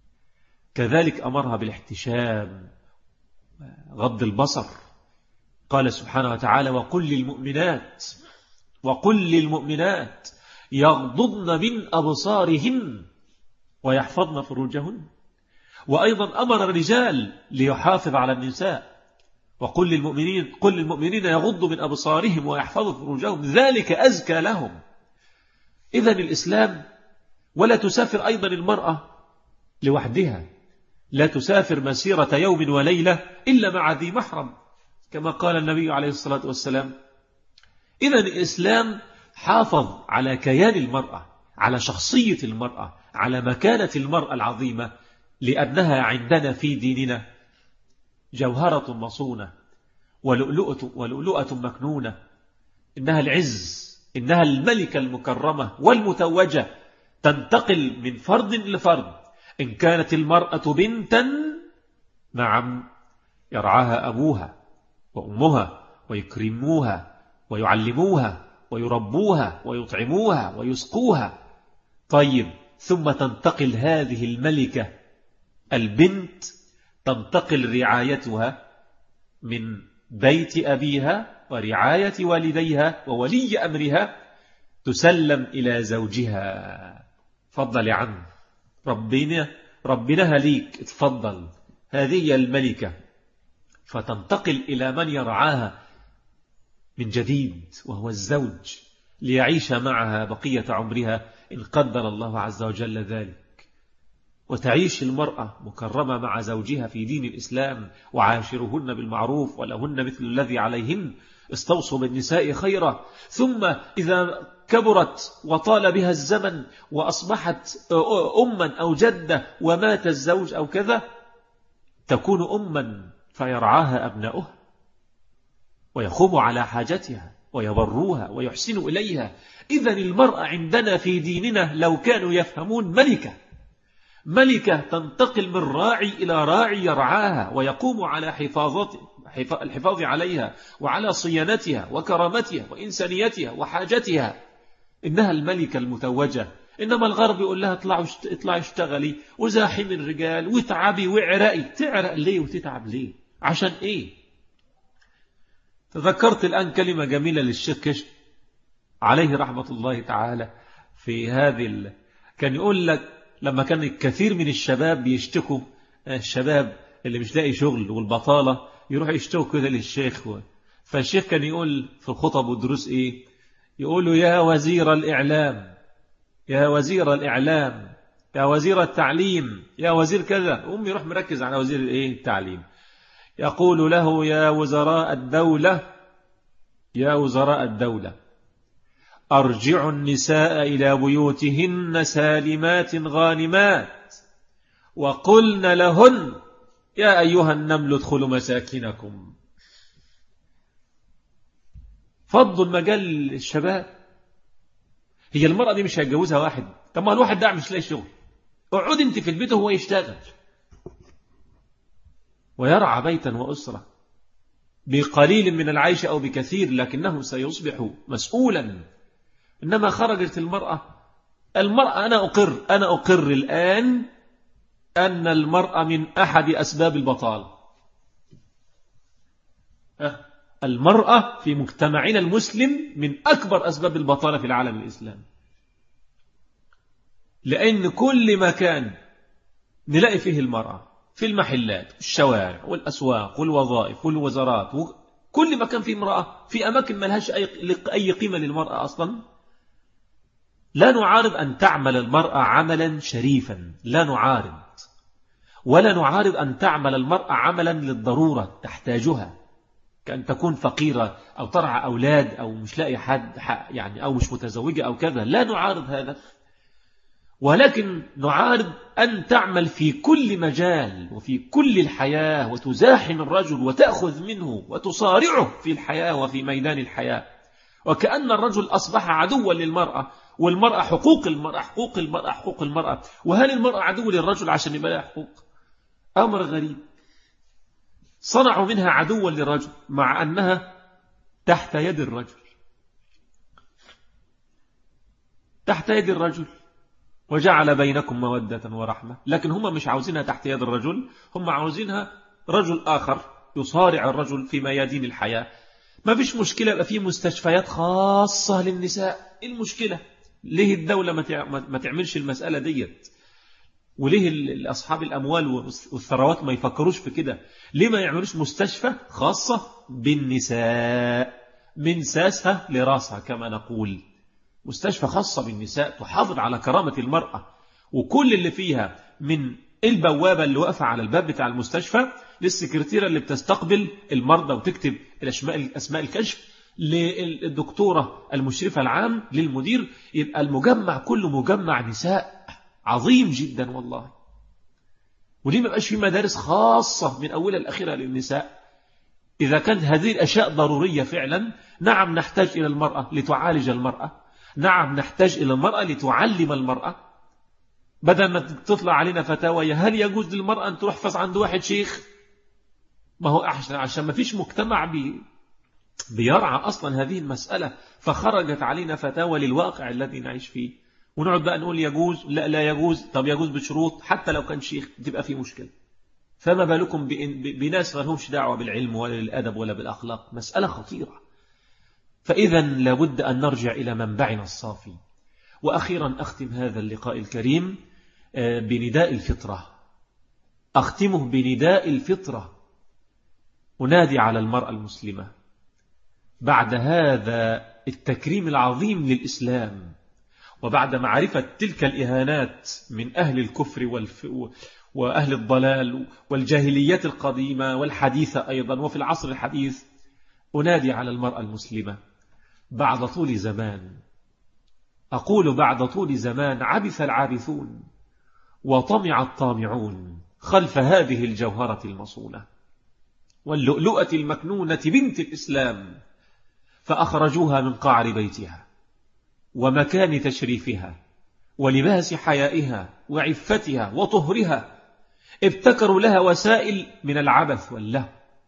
كذلك أمرها بالاحتشام، غض البصر، قال سبحانه وتعالى وقل للمؤمنات وقل للمؤمنات يغضضن من أبصارهن ويحفظن فروجهن. وأيضا أمر الرجال ليحافظ على النساء وقل للمؤمنين قل للمؤمنين يغضوا من أبصارهم ويحفظوا فروجهم ذلك أزكى لهم. إذن الإسلام. ولا تسافر أيضا المرأة لوحدها، لا تسافر مسيرة يوم وليلة إلا مع ذي محرم كما قال النبي عليه الصلاة والسلام. إذن الإسلام حافظ على كيان المرأة، على شخصية المرأة، على مكانة المرأة العظيمة، لأنها عندنا في ديننا جوهرة مصونة ولؤلؤة, ولؤلؤة مكنونة. إنها العز، إنها الملكة المكرمة والمتوجة، تنتقل من فرد لفرد. إن كانت المرأة بنتا نعم يرعاها أبوها وأمها ويكرموها ويعلموها ويربوها ويطعموها ويسقوها. طيب ثم تنتقل هذه الملكة البنت، تنتقل رعايتها من بيت أبيها ورعاية والديها وولي أمرها، تسلم إلى زوجها. فضل يا عم، ربنا ربنا هليك، اتفضل، هذه الملكة. فتنتقل إلى من يرعاها من جديد وهو الزوج، ليعيش معها بقية عمرها إن قدر الله عز وجل ذلك. وتعيش المرأة مكرمة مع زوجها في دين الإسلام. وعاشرهن بالمعروف ولهن مثل الذي عليهن، استوصوا بالنساء خيرا. ثم إذا كبرت وطال بها الزمن وأصبحت أما أو جدة ومات الزوج أو كذا، تكون أما فيرعاها أبناؤها ويقوم على حاجتها ويبروها ويحسن إليها. إذن المرأة عندنا في ديننا لو كانوا يفهمون ملكة ملكة تنتقل من راعي إلى راعي يرعاها ويقوم على الحفاظ عليها وعلى صيانتها وكرامتها وإنسانيتها وحاجتها. إنها الملكة المتوجة. إنما الغرب يقول لها اطلعي اطلعي اشتغلي وزاحم الرجال وتعبي وعرقي. تعرق ليه وتتعب ليه؟ عشان إيه؟ تذكرت الآن كلمة جميلة للشيخ كشك عليه رحمة الله تعالى في هذه ال... كان يقول لك لما كان الكثير من الشباب بيشتكوا، الشباب اللي مش لاقي شغل والبطالة، يروح يشتكوا كده للشيخ. فالشيخ كان يقول في الخطب والدروس إيه؟ يقولوا يا وزير الإعلام، يا وزير الإعلام، يا وزير التعليم، يا وزير كذا. أم يروح مركز على وزير الإيه؟ التعليم. يقول له يا وزراء الدولة، يا وزراء الدولة، أرجعوا النساء إلى بيوتهن سالمات غانمات، وقلن لهن يا أيها النمل ادخلوا مساكنكم. فضوا المجال للشباب. هي المرأة دي مش هيتجوزها واحد؟ طب ما الواحد ده مش لاقي شغل، اقعد انت في البيت وهو يشتغل ويرعى بيتا وأسرة بقليل من العيش أو بكثير، لكنه سيصبح مسؤولا. إنما خرجت المرأة المرأة أنا أقر أنا أقر الآن أن المرأة من أحد أسباب البطالة. المرأة في مجتمعنا المسلم من أكبر أسباب البطالة في العالم الإسلامي، لأن كل مكان نلاقي فيه المرأة، في المحلات الشوارع والأسواق والوظائف والوزارات، كل مكان فيه امرأة، في أماكن ما لهاش أي قيمة للمرأة أصلا. لا نعارض أن تعمل المرأة عملا شريفا، لا نعارض، ولا نعارض أن تعمل المرأة عملا للضرورة تحتاجها، كأن تكون فقيرة أو ترعى أولاد أو مش لاقي حد يعني أو مش متزوجة أو كذا، لا نعارض هذا. ولكن نعارض أن تعمل في كل مجال وفي كل الحياة وتزاحم الرجل وتأخذ منه وتصارعه في الحياة وفي ميدان الحياة، وكأن الرجل أصبح عدوا للمرأة، والمرأة حقوق المرأة حقوق المرأة حقوق المرأة. وهل المرأة عدو للرجل عشان يبقى لها حقوق؟ أمر غريب. صنعوا منها عدوا للرجل مع أنها تحت يد الرجل، تحت يد الرجل، وجعل بينكم مودة ورحمة. لكن هم مش عاوزينها تحت يد الرجل، هم عاوزينها رجل آخر يصارع الرجل في ميادين الحياة ما فيش مشكلة يبقى في مستشفيات خاصة للنساء. إيه المشكلة؟ ليه الدولة ما تعملش المسألة ديت؟ وليه أصحاب الأموال والثروات ما يفكروش في كده؟ ليه ما يعملوش مستشفى خاصة بالنساء من ساسها لراسها كما نقول؟ مستشفى خاصة بالنساء تحافظ على كرامة المرأة، وكل اللي فيها من البوابة اللي واقفة على الباب بتاع المستشفى للسكرتيرة اللي بتستقبل المرضى وتكتب أسماء الكشف للدكتورة المشرفة العام للمدير، يبقى المجمع كله مجمع نساء عظيم جدا والله. وليه ما بقاش في مدارس خاصة من أولها الأخيرة للنساء؟ إذا كانت هذه الأشياء ضرورية فعلا، نعم نحتاج إلى المرأة لتعالج المرأة، نعم نحتاج إلى المرأة لتعلم المرأة. بدل ما تطلع علينا فتاوى هل يجوز للمرأة أن تروح فز عند واحد شيخ، ما هو عشان ما فيش مجتمع بي بيرعى أصلا هذه المسألة، فخرجت علينا فتاوى للواقع الذي نعيش فيه، ونقعد بقى نقول يجوز لا لا يجوز. طب يجوز بشروط، حتى لو كان شيخ تبقى في مشكلة. فما بالكم بناس ما لهمش دعوة بالعلم ولا بالأدب ولا بالأخلاق؟ مسألة خطيرة. فإذا لابد أن نرجع إلى منبعنا الصافي. وأخيرا أختم هذا اللقاء الكريم بنداء الفطرة، أختمه بنداء الفطرة. أنادي على المرأة المسلمة بعد هذا التكريم العظيم للإسلام، وبعد معرفة تلك الإهانات من أهل الكفر والف... وأهل الضلال والجاهليات القديمة والحديثة أيضا وفي العصر الحديث، أنادي على المرأة المسلمة بعد طول زمان، أقول بعد طول زمان عبث العابثون وطمع الطامعون خلف هذه الجوهرة المصونة واللؤلؤة المكنونة بنت الإسلام، فأخرجوها من قعر بيتها ومكان تشريفها ولباس حيائها وعفتها وطهرها، ابتكروا لها وسائل من العبث واللهو،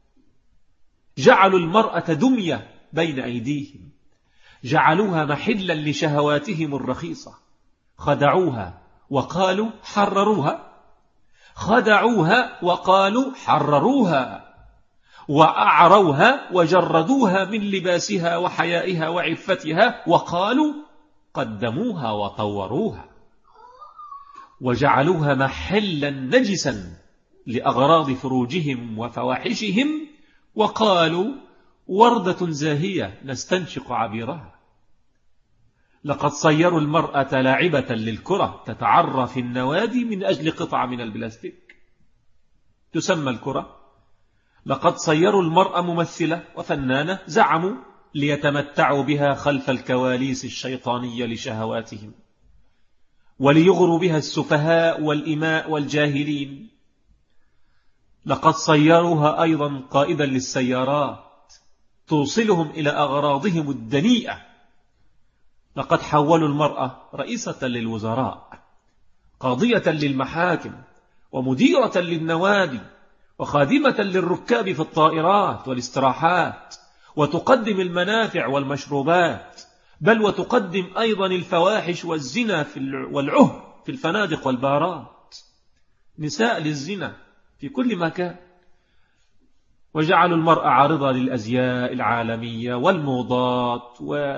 جعلوا المرأة دمية بين أيديهم، جعلوها محلا لشهواتهم الرخيصة، خدعوها وقالوا حرروها، خدعوها وقالوا حرروها، وأعروها وجردوها من لباسها وحيائها وعفتها وقالوا قدموها وطوروها، وجعلوها محلا نجسا لأغراض فروجهم وفواحشهم وقالوا وردة زاهية نستنشق عبيرها. لقد صيروا المرأة لاعبة للكرة تتعرى في النوادي من أجل قطعة من البلاستيك تسمى الكرة. لقد صيروا المرأة ممثلة وفنانة زعموا ليتمتعوا بها خلف الكواليس الشيطانية لشهواتهم وليغروا بها السفهاء والإماء والجاهلين. لقد صيروها أيضا قائدا للسيارات توصلهم إلى أغراضهم الدنيئة. لقد حولوا المرأة رئيسة للوزراء، قاضية للمحاكم، ومديرة للنوادي، وخادمة للركاب في الطائرات والاستراحات، وتقدم المنافع والمشروبات، بل وتقدم أيضا الفواحش والزنا والعهد في الفنادق والبارات، نساء للزنا في كل مكان. وجعلوا المرأة عارضة للأزياء العالمية والموضات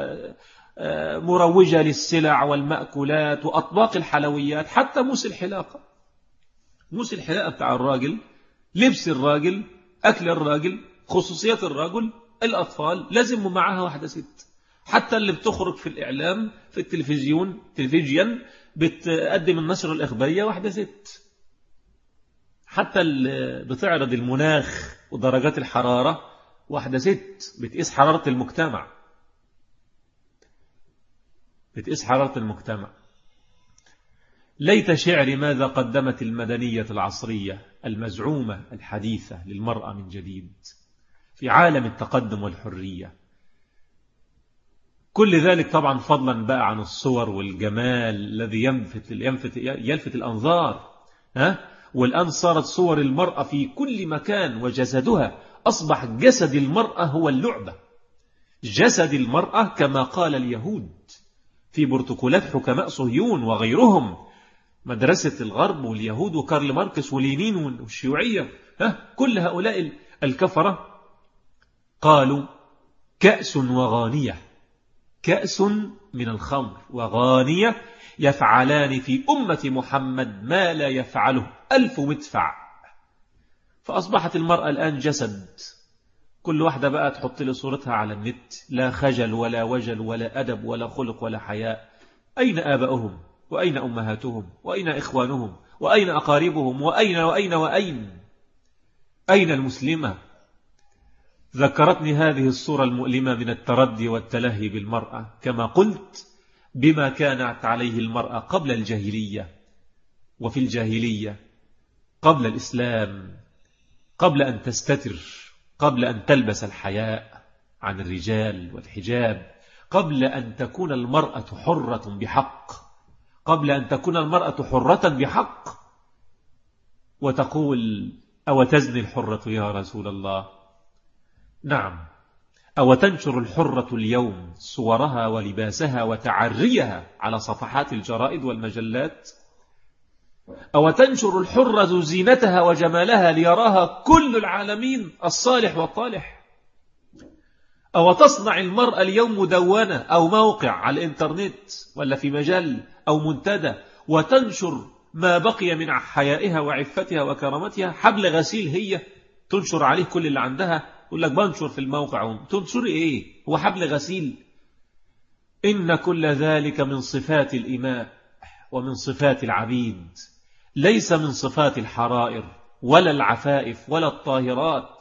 ومروجة للسلع والمأكولات وأطباق الحلويات، حتى موس الحلاقة، موس الحلاقة بتاع الراجل، لبس الراجل، أكل الراجل، خصوصيات الرجل، الأطفال لازم معها واحدة ست. حتى اللي بتخرج في الإعلام في التلفزيون تلفزيون بتقدم النشر الإخبارية واحدة ست. حتى اللي بتعرض المناخ ودرجات الحرارة واحدة ست بتقيس حرارة المجتمع، بتقيس حرارة المجتمع. ليت شعري ماذا قدمت المدنية العصرية المزعومة الحديثة للمرأة من جديد في عالم التقدم والحرية. كل ذلك طبعا فضلا بقى عن الصور والجمال الذي يلفت, يلفت, يلفت الأنظار. ها؟ والآن صارت صور المرأة في كل مكان، وجسدها أصبح جسد المرأة هو اللعبة، جسد المرأة كما قال اليهود في بروتوكولات حكماء صهيون وغيرهم، مدرسة الغرب واليهود وكارل ماركس ولينين والشيوعية. ها؟ كل هؤلاء الكفرة قالوا كأس وغانية، كأس من الخمر وغانية يفعلان في أمة محمد ما لا يفعله ألف مدفع. فأصبحت المرأة الآن جسد، كل واحدة بقى تحط لي صورتها على النت، لا خجل ولا وجل ولا أدب ولا خلق ولا حياء. أين آباؤهم وأين أمهاتهم وأين إخوانهم وأين أقاربهم وأين وأين وأين أين المسلمة؟ ذكرتني هذه الصورة المؤلمة من التردي والتلهي بالمرأة كما قلت بما كانت عليه المرأة قبل الجاهلية، وفي الجاهلية قبل الإسلام، قبل أن تستتر، قبل أن تلبس الحياء عن الرجال والحجاب، قبل أن تكون المرأة حرة بحق، قبل أن تكون المرأة حرة بحق. وتقول: أو تزني الحرة يا رسول الله؟ نعم. أو تنشر الحرة اليوم صورها ولباسها وتعريها على صفحات الجرائد والمجلات؟ أو تنشر الحرة زينتها وجمالها ليراها كل العالمين الصالح والطالح؟ أو تصنع المرأة اليوم مدونة أو موقع على الإنترنت ولا في مجل أو منتدى وتنشر ما بقي من حيائها وعفتها وكرامتها؟ حبل غسيل هي تنشر عليه كل اللي عندها، يقول لك بنشر في الموقع. تنشر إيه؟ هو حبل غسيل؟ إن كل ذلك من صفات الإماء ومن صفات العبيد، ليس من صفات الحرائر ولا العفائف ولا الطاهرات.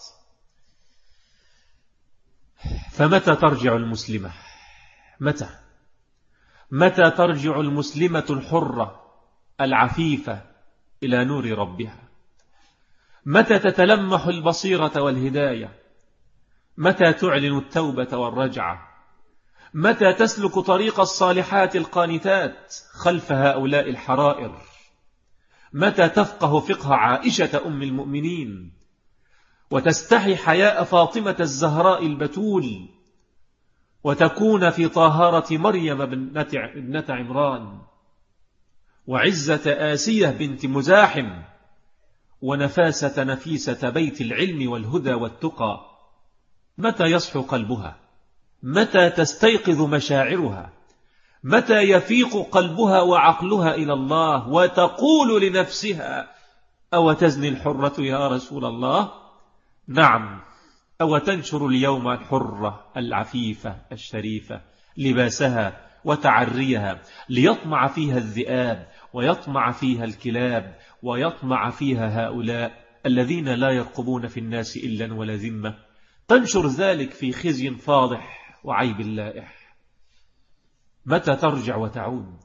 فمتى ترجع المسلمة؟ متى متى ترجع المسلمة الحرة العفيفة إلى نور ربها؟ متى تتلمح البصيرة والهداية؟ متى تعلن التوبة والرجعة؟ متى تسلك طريق الصالحات القانتات خلف هؤلاء الحرائر؟ متى تفقه فقه عائشة أم المؤمنين وتستحي حياء فاطمة الزهراء البتول وتكون في طهارة مريم ابنة عمران وعزة آسية بنت مزاحم ونفاسة نفيسة بيت العلم والهدى والتقى؟ متى يصحو قلبها؟ متى تستيقظ مشاعرها؟ متى يفيق قلبها وعقلها إلى الله وتقول لنفسها: أو تزني الحرة يا رسول الله؟ نعم. أو تنشر اليوم الحرة العفيفة الشريفة لباسها وتعريها ليطمع فيها الذئاب ويطمع فيها الكلاب ويطمع فيها هؤلاء الذين لا يرقبون في الناس إلا ولا ذمة؟ تنشر ذلك في خزي فاضح وعيب لائح. متى ترجع وتعود؟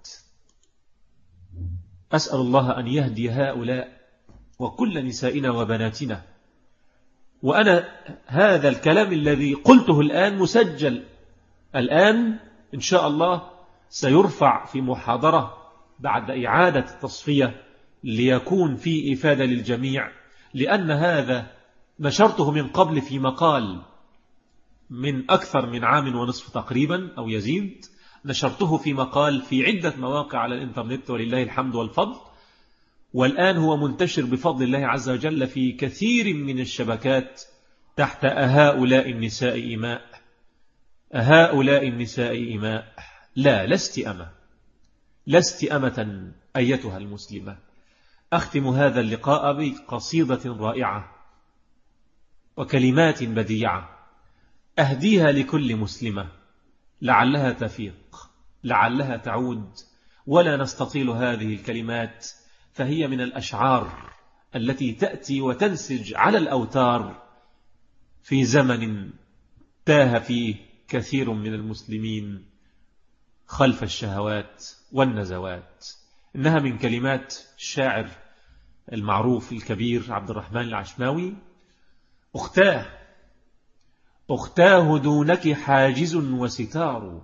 أسأل الله أن يهدي هؤلاء وكل نسائنا وبناتنا. وأنا هذا الكلام الذي قلته الآن مسجل الآن إن شاء الله، سيرفع في محاضرة بعد إعادة التصفية ليكون في إفادة للجميع، لأن هذا نشرته من قبل في مقال من أكثر من عام ونصف تقريبا أو يزيد. نشرته في مقال في عدة مواقع على الإنترنت ولله الحمد والفضل، والآن هو منتشر بفضل الله عز وجل في كثير من الشبكات تحت أهؤلاء النساء إماء، أهؤلاء النساء إماء. لا، لست أمة، لست أمة أيتها المسلمة. أختم هذا اللقاء بقصيدة رائعة وكلمات بديعة أهديها لكل مسلمة لعلها تفيق، لعلها تعود. ولا نستطيل هذه الكلمات، فهي من الأشعار التي تأتي وتنسج على الأوتار في زمن تاه فيه كثير من المسلمين خلف الشهوات والنزوات. إنها من كلمات الشاعر المعروف الكبير عبد الرحمن العشماوي: أختاه أختاه دونك حاجز وستار،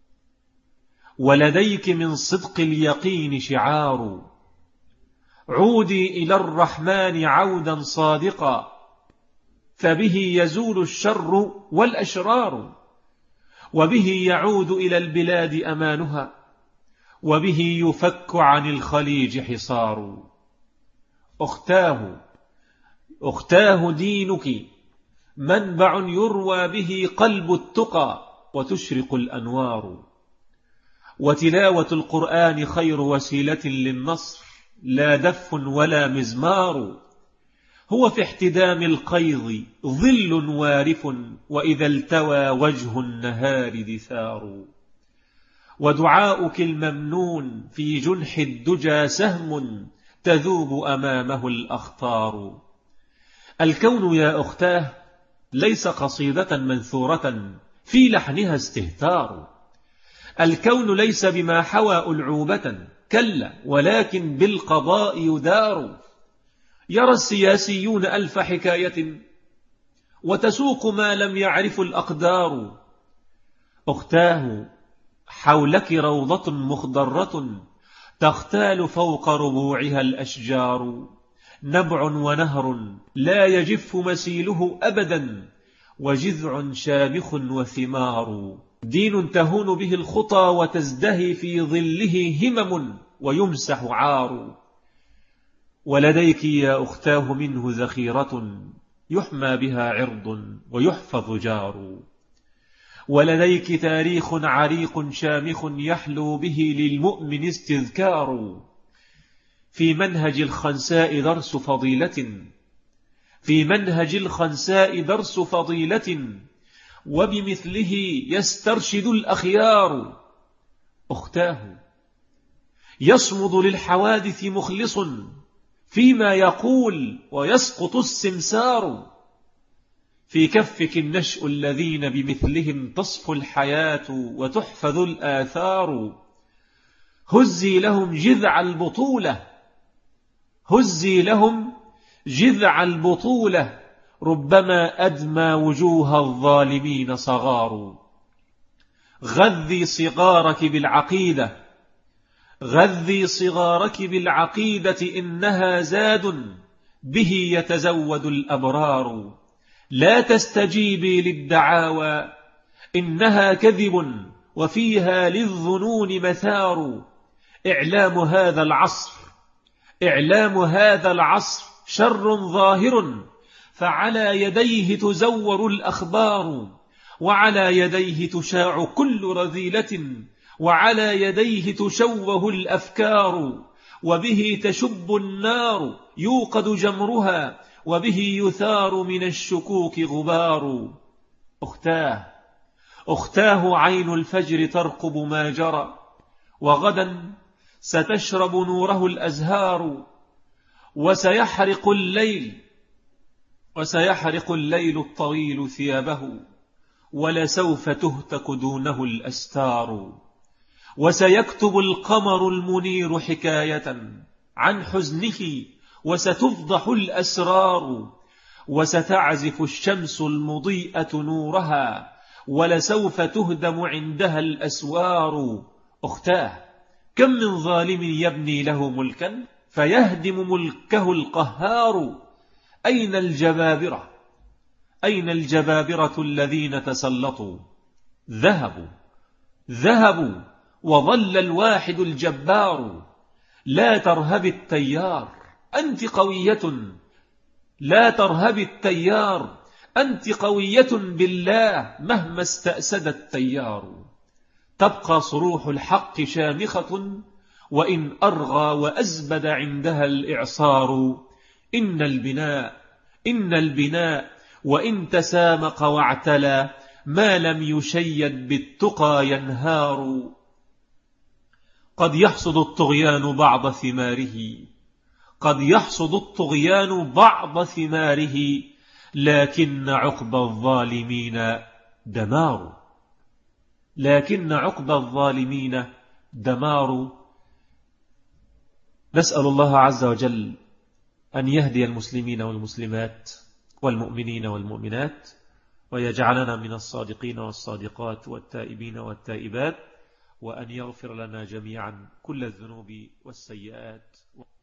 ولديك من صدق اليقين شعار، عودي إلى الرحمن عودا صادقا، فبه يزول الشر والأشرار، وبه يعود إلى البلاد أمانها، وبه يفك عن الخليج حصار. أختاه أختاه دينك منبع يروى به قلب التقى وتشرق الأنوار. وتلاوة القرآن خير وسيلة للنصر، لا دف ولا مزمار. هو في احتدام القيظ ظل وارف، وإذا التوى وجه النهار دثار. ودعاؤك الممنون في جنح الدجى سهم، تذوب أمامه الأخطار. الكون يا أختاه ليس قصيدة منثورة في لحنها استهتار. الكون ليس بما حوى ألعوبة، كلا، ولكن بالقضاء يدار. يرى السياسيون ألف حكاية، وتسوق ما لم يعرف الأقدار. أختاه حولك روضة مخضرة، تختال فوق ربوعها الأشجار. نبع ونهر لا يجف مسيله أبدا، وجذع شامخ وثمار. دين تهون به الخطى وتزدهي في ظله همم، ويمسح عار. ولديك يا أختاه منه ذخيرة، يحمى بها عرض ويحفظ جار. ولديك تاريخ عريق شامخ، يحلو به للمؤمن استذكار. في منهج الخنساء درس فضيلة، في منهج الخنساء درس فضيلة، وبمثله يسترشد الأخيار. أختاه يصمد للحوادث مخلص، فيما يقول ويسقط السمسار. في كفك النشء الذين بمثلهم تصفو الحياة وتحفظ الآثار. هزي لهم جذع البطولة، هزي لهم جذع البطولة، ربما أدمى وجوه الظالمين صغار. غذي صغارك بالعقيدة، غذي صغارك بالعقيدة، إنها زاد به يتزود الأبرار. لا تستجيبي للدعاوى، إنها كذب وفيها للظنون مثار. إعلام هذا العصر، إعلام هذا العصر شر ظاهر، فعلى يديه تزور الأخبار. وعلى يديه تشاع كل رذيلة، وعلى يديه تشوه الأفكار. وبه تشب النار يوقد جمرها، وبه يثار من الشكوك غبار. أختاه أختاه عين الفجر ترقب ما جرى، وغدا ستشرب نوره الأزهار. وسيحرق الليل وسيحرق الليل الطويل ثيابه، ولسوف تهتك دونه الأستار. وسيكتب القمر المنير حكاية عن حزنه، وستفضح الأسرار. وستعزف الشمس المضيئة نورها، ولسوف تهدم عندها الأسوار. أختاه كم من ظالم يبني له ملكا، فيهدم ملكه القهار. أين الجبابرة، أين الجبابرة الذين تسلطوا؟ ذهبوا ذهبوا وظل الواحد الجبار. لا ترهب التيار، أنت قوية، لا ترهب التيار، أنت قوية بالله مهما استأسد التيار. تبقى صروح الحق شامخة، وإن أرغى وأزبد عندها الإعصار. إن البناء إن البناء وإن تسامق واعتلى، ما لم يشيد بالتقى ينهار. قد يحصد الطغيان بعض ثماره، قد يحصد الطغيان بعض ثماره، لكن عقب الظالمين دمار. لكن عقب الظالمين دمار. نسأل الله عز وجل أن يهدي المسلمين والمسلمات والمؤمنين والمؤمنات، ويجعلنا من الصادقين والصادقات والتائبين والتائبات، وأن يغفر لنا جميعا كل الذنوب والسيئات.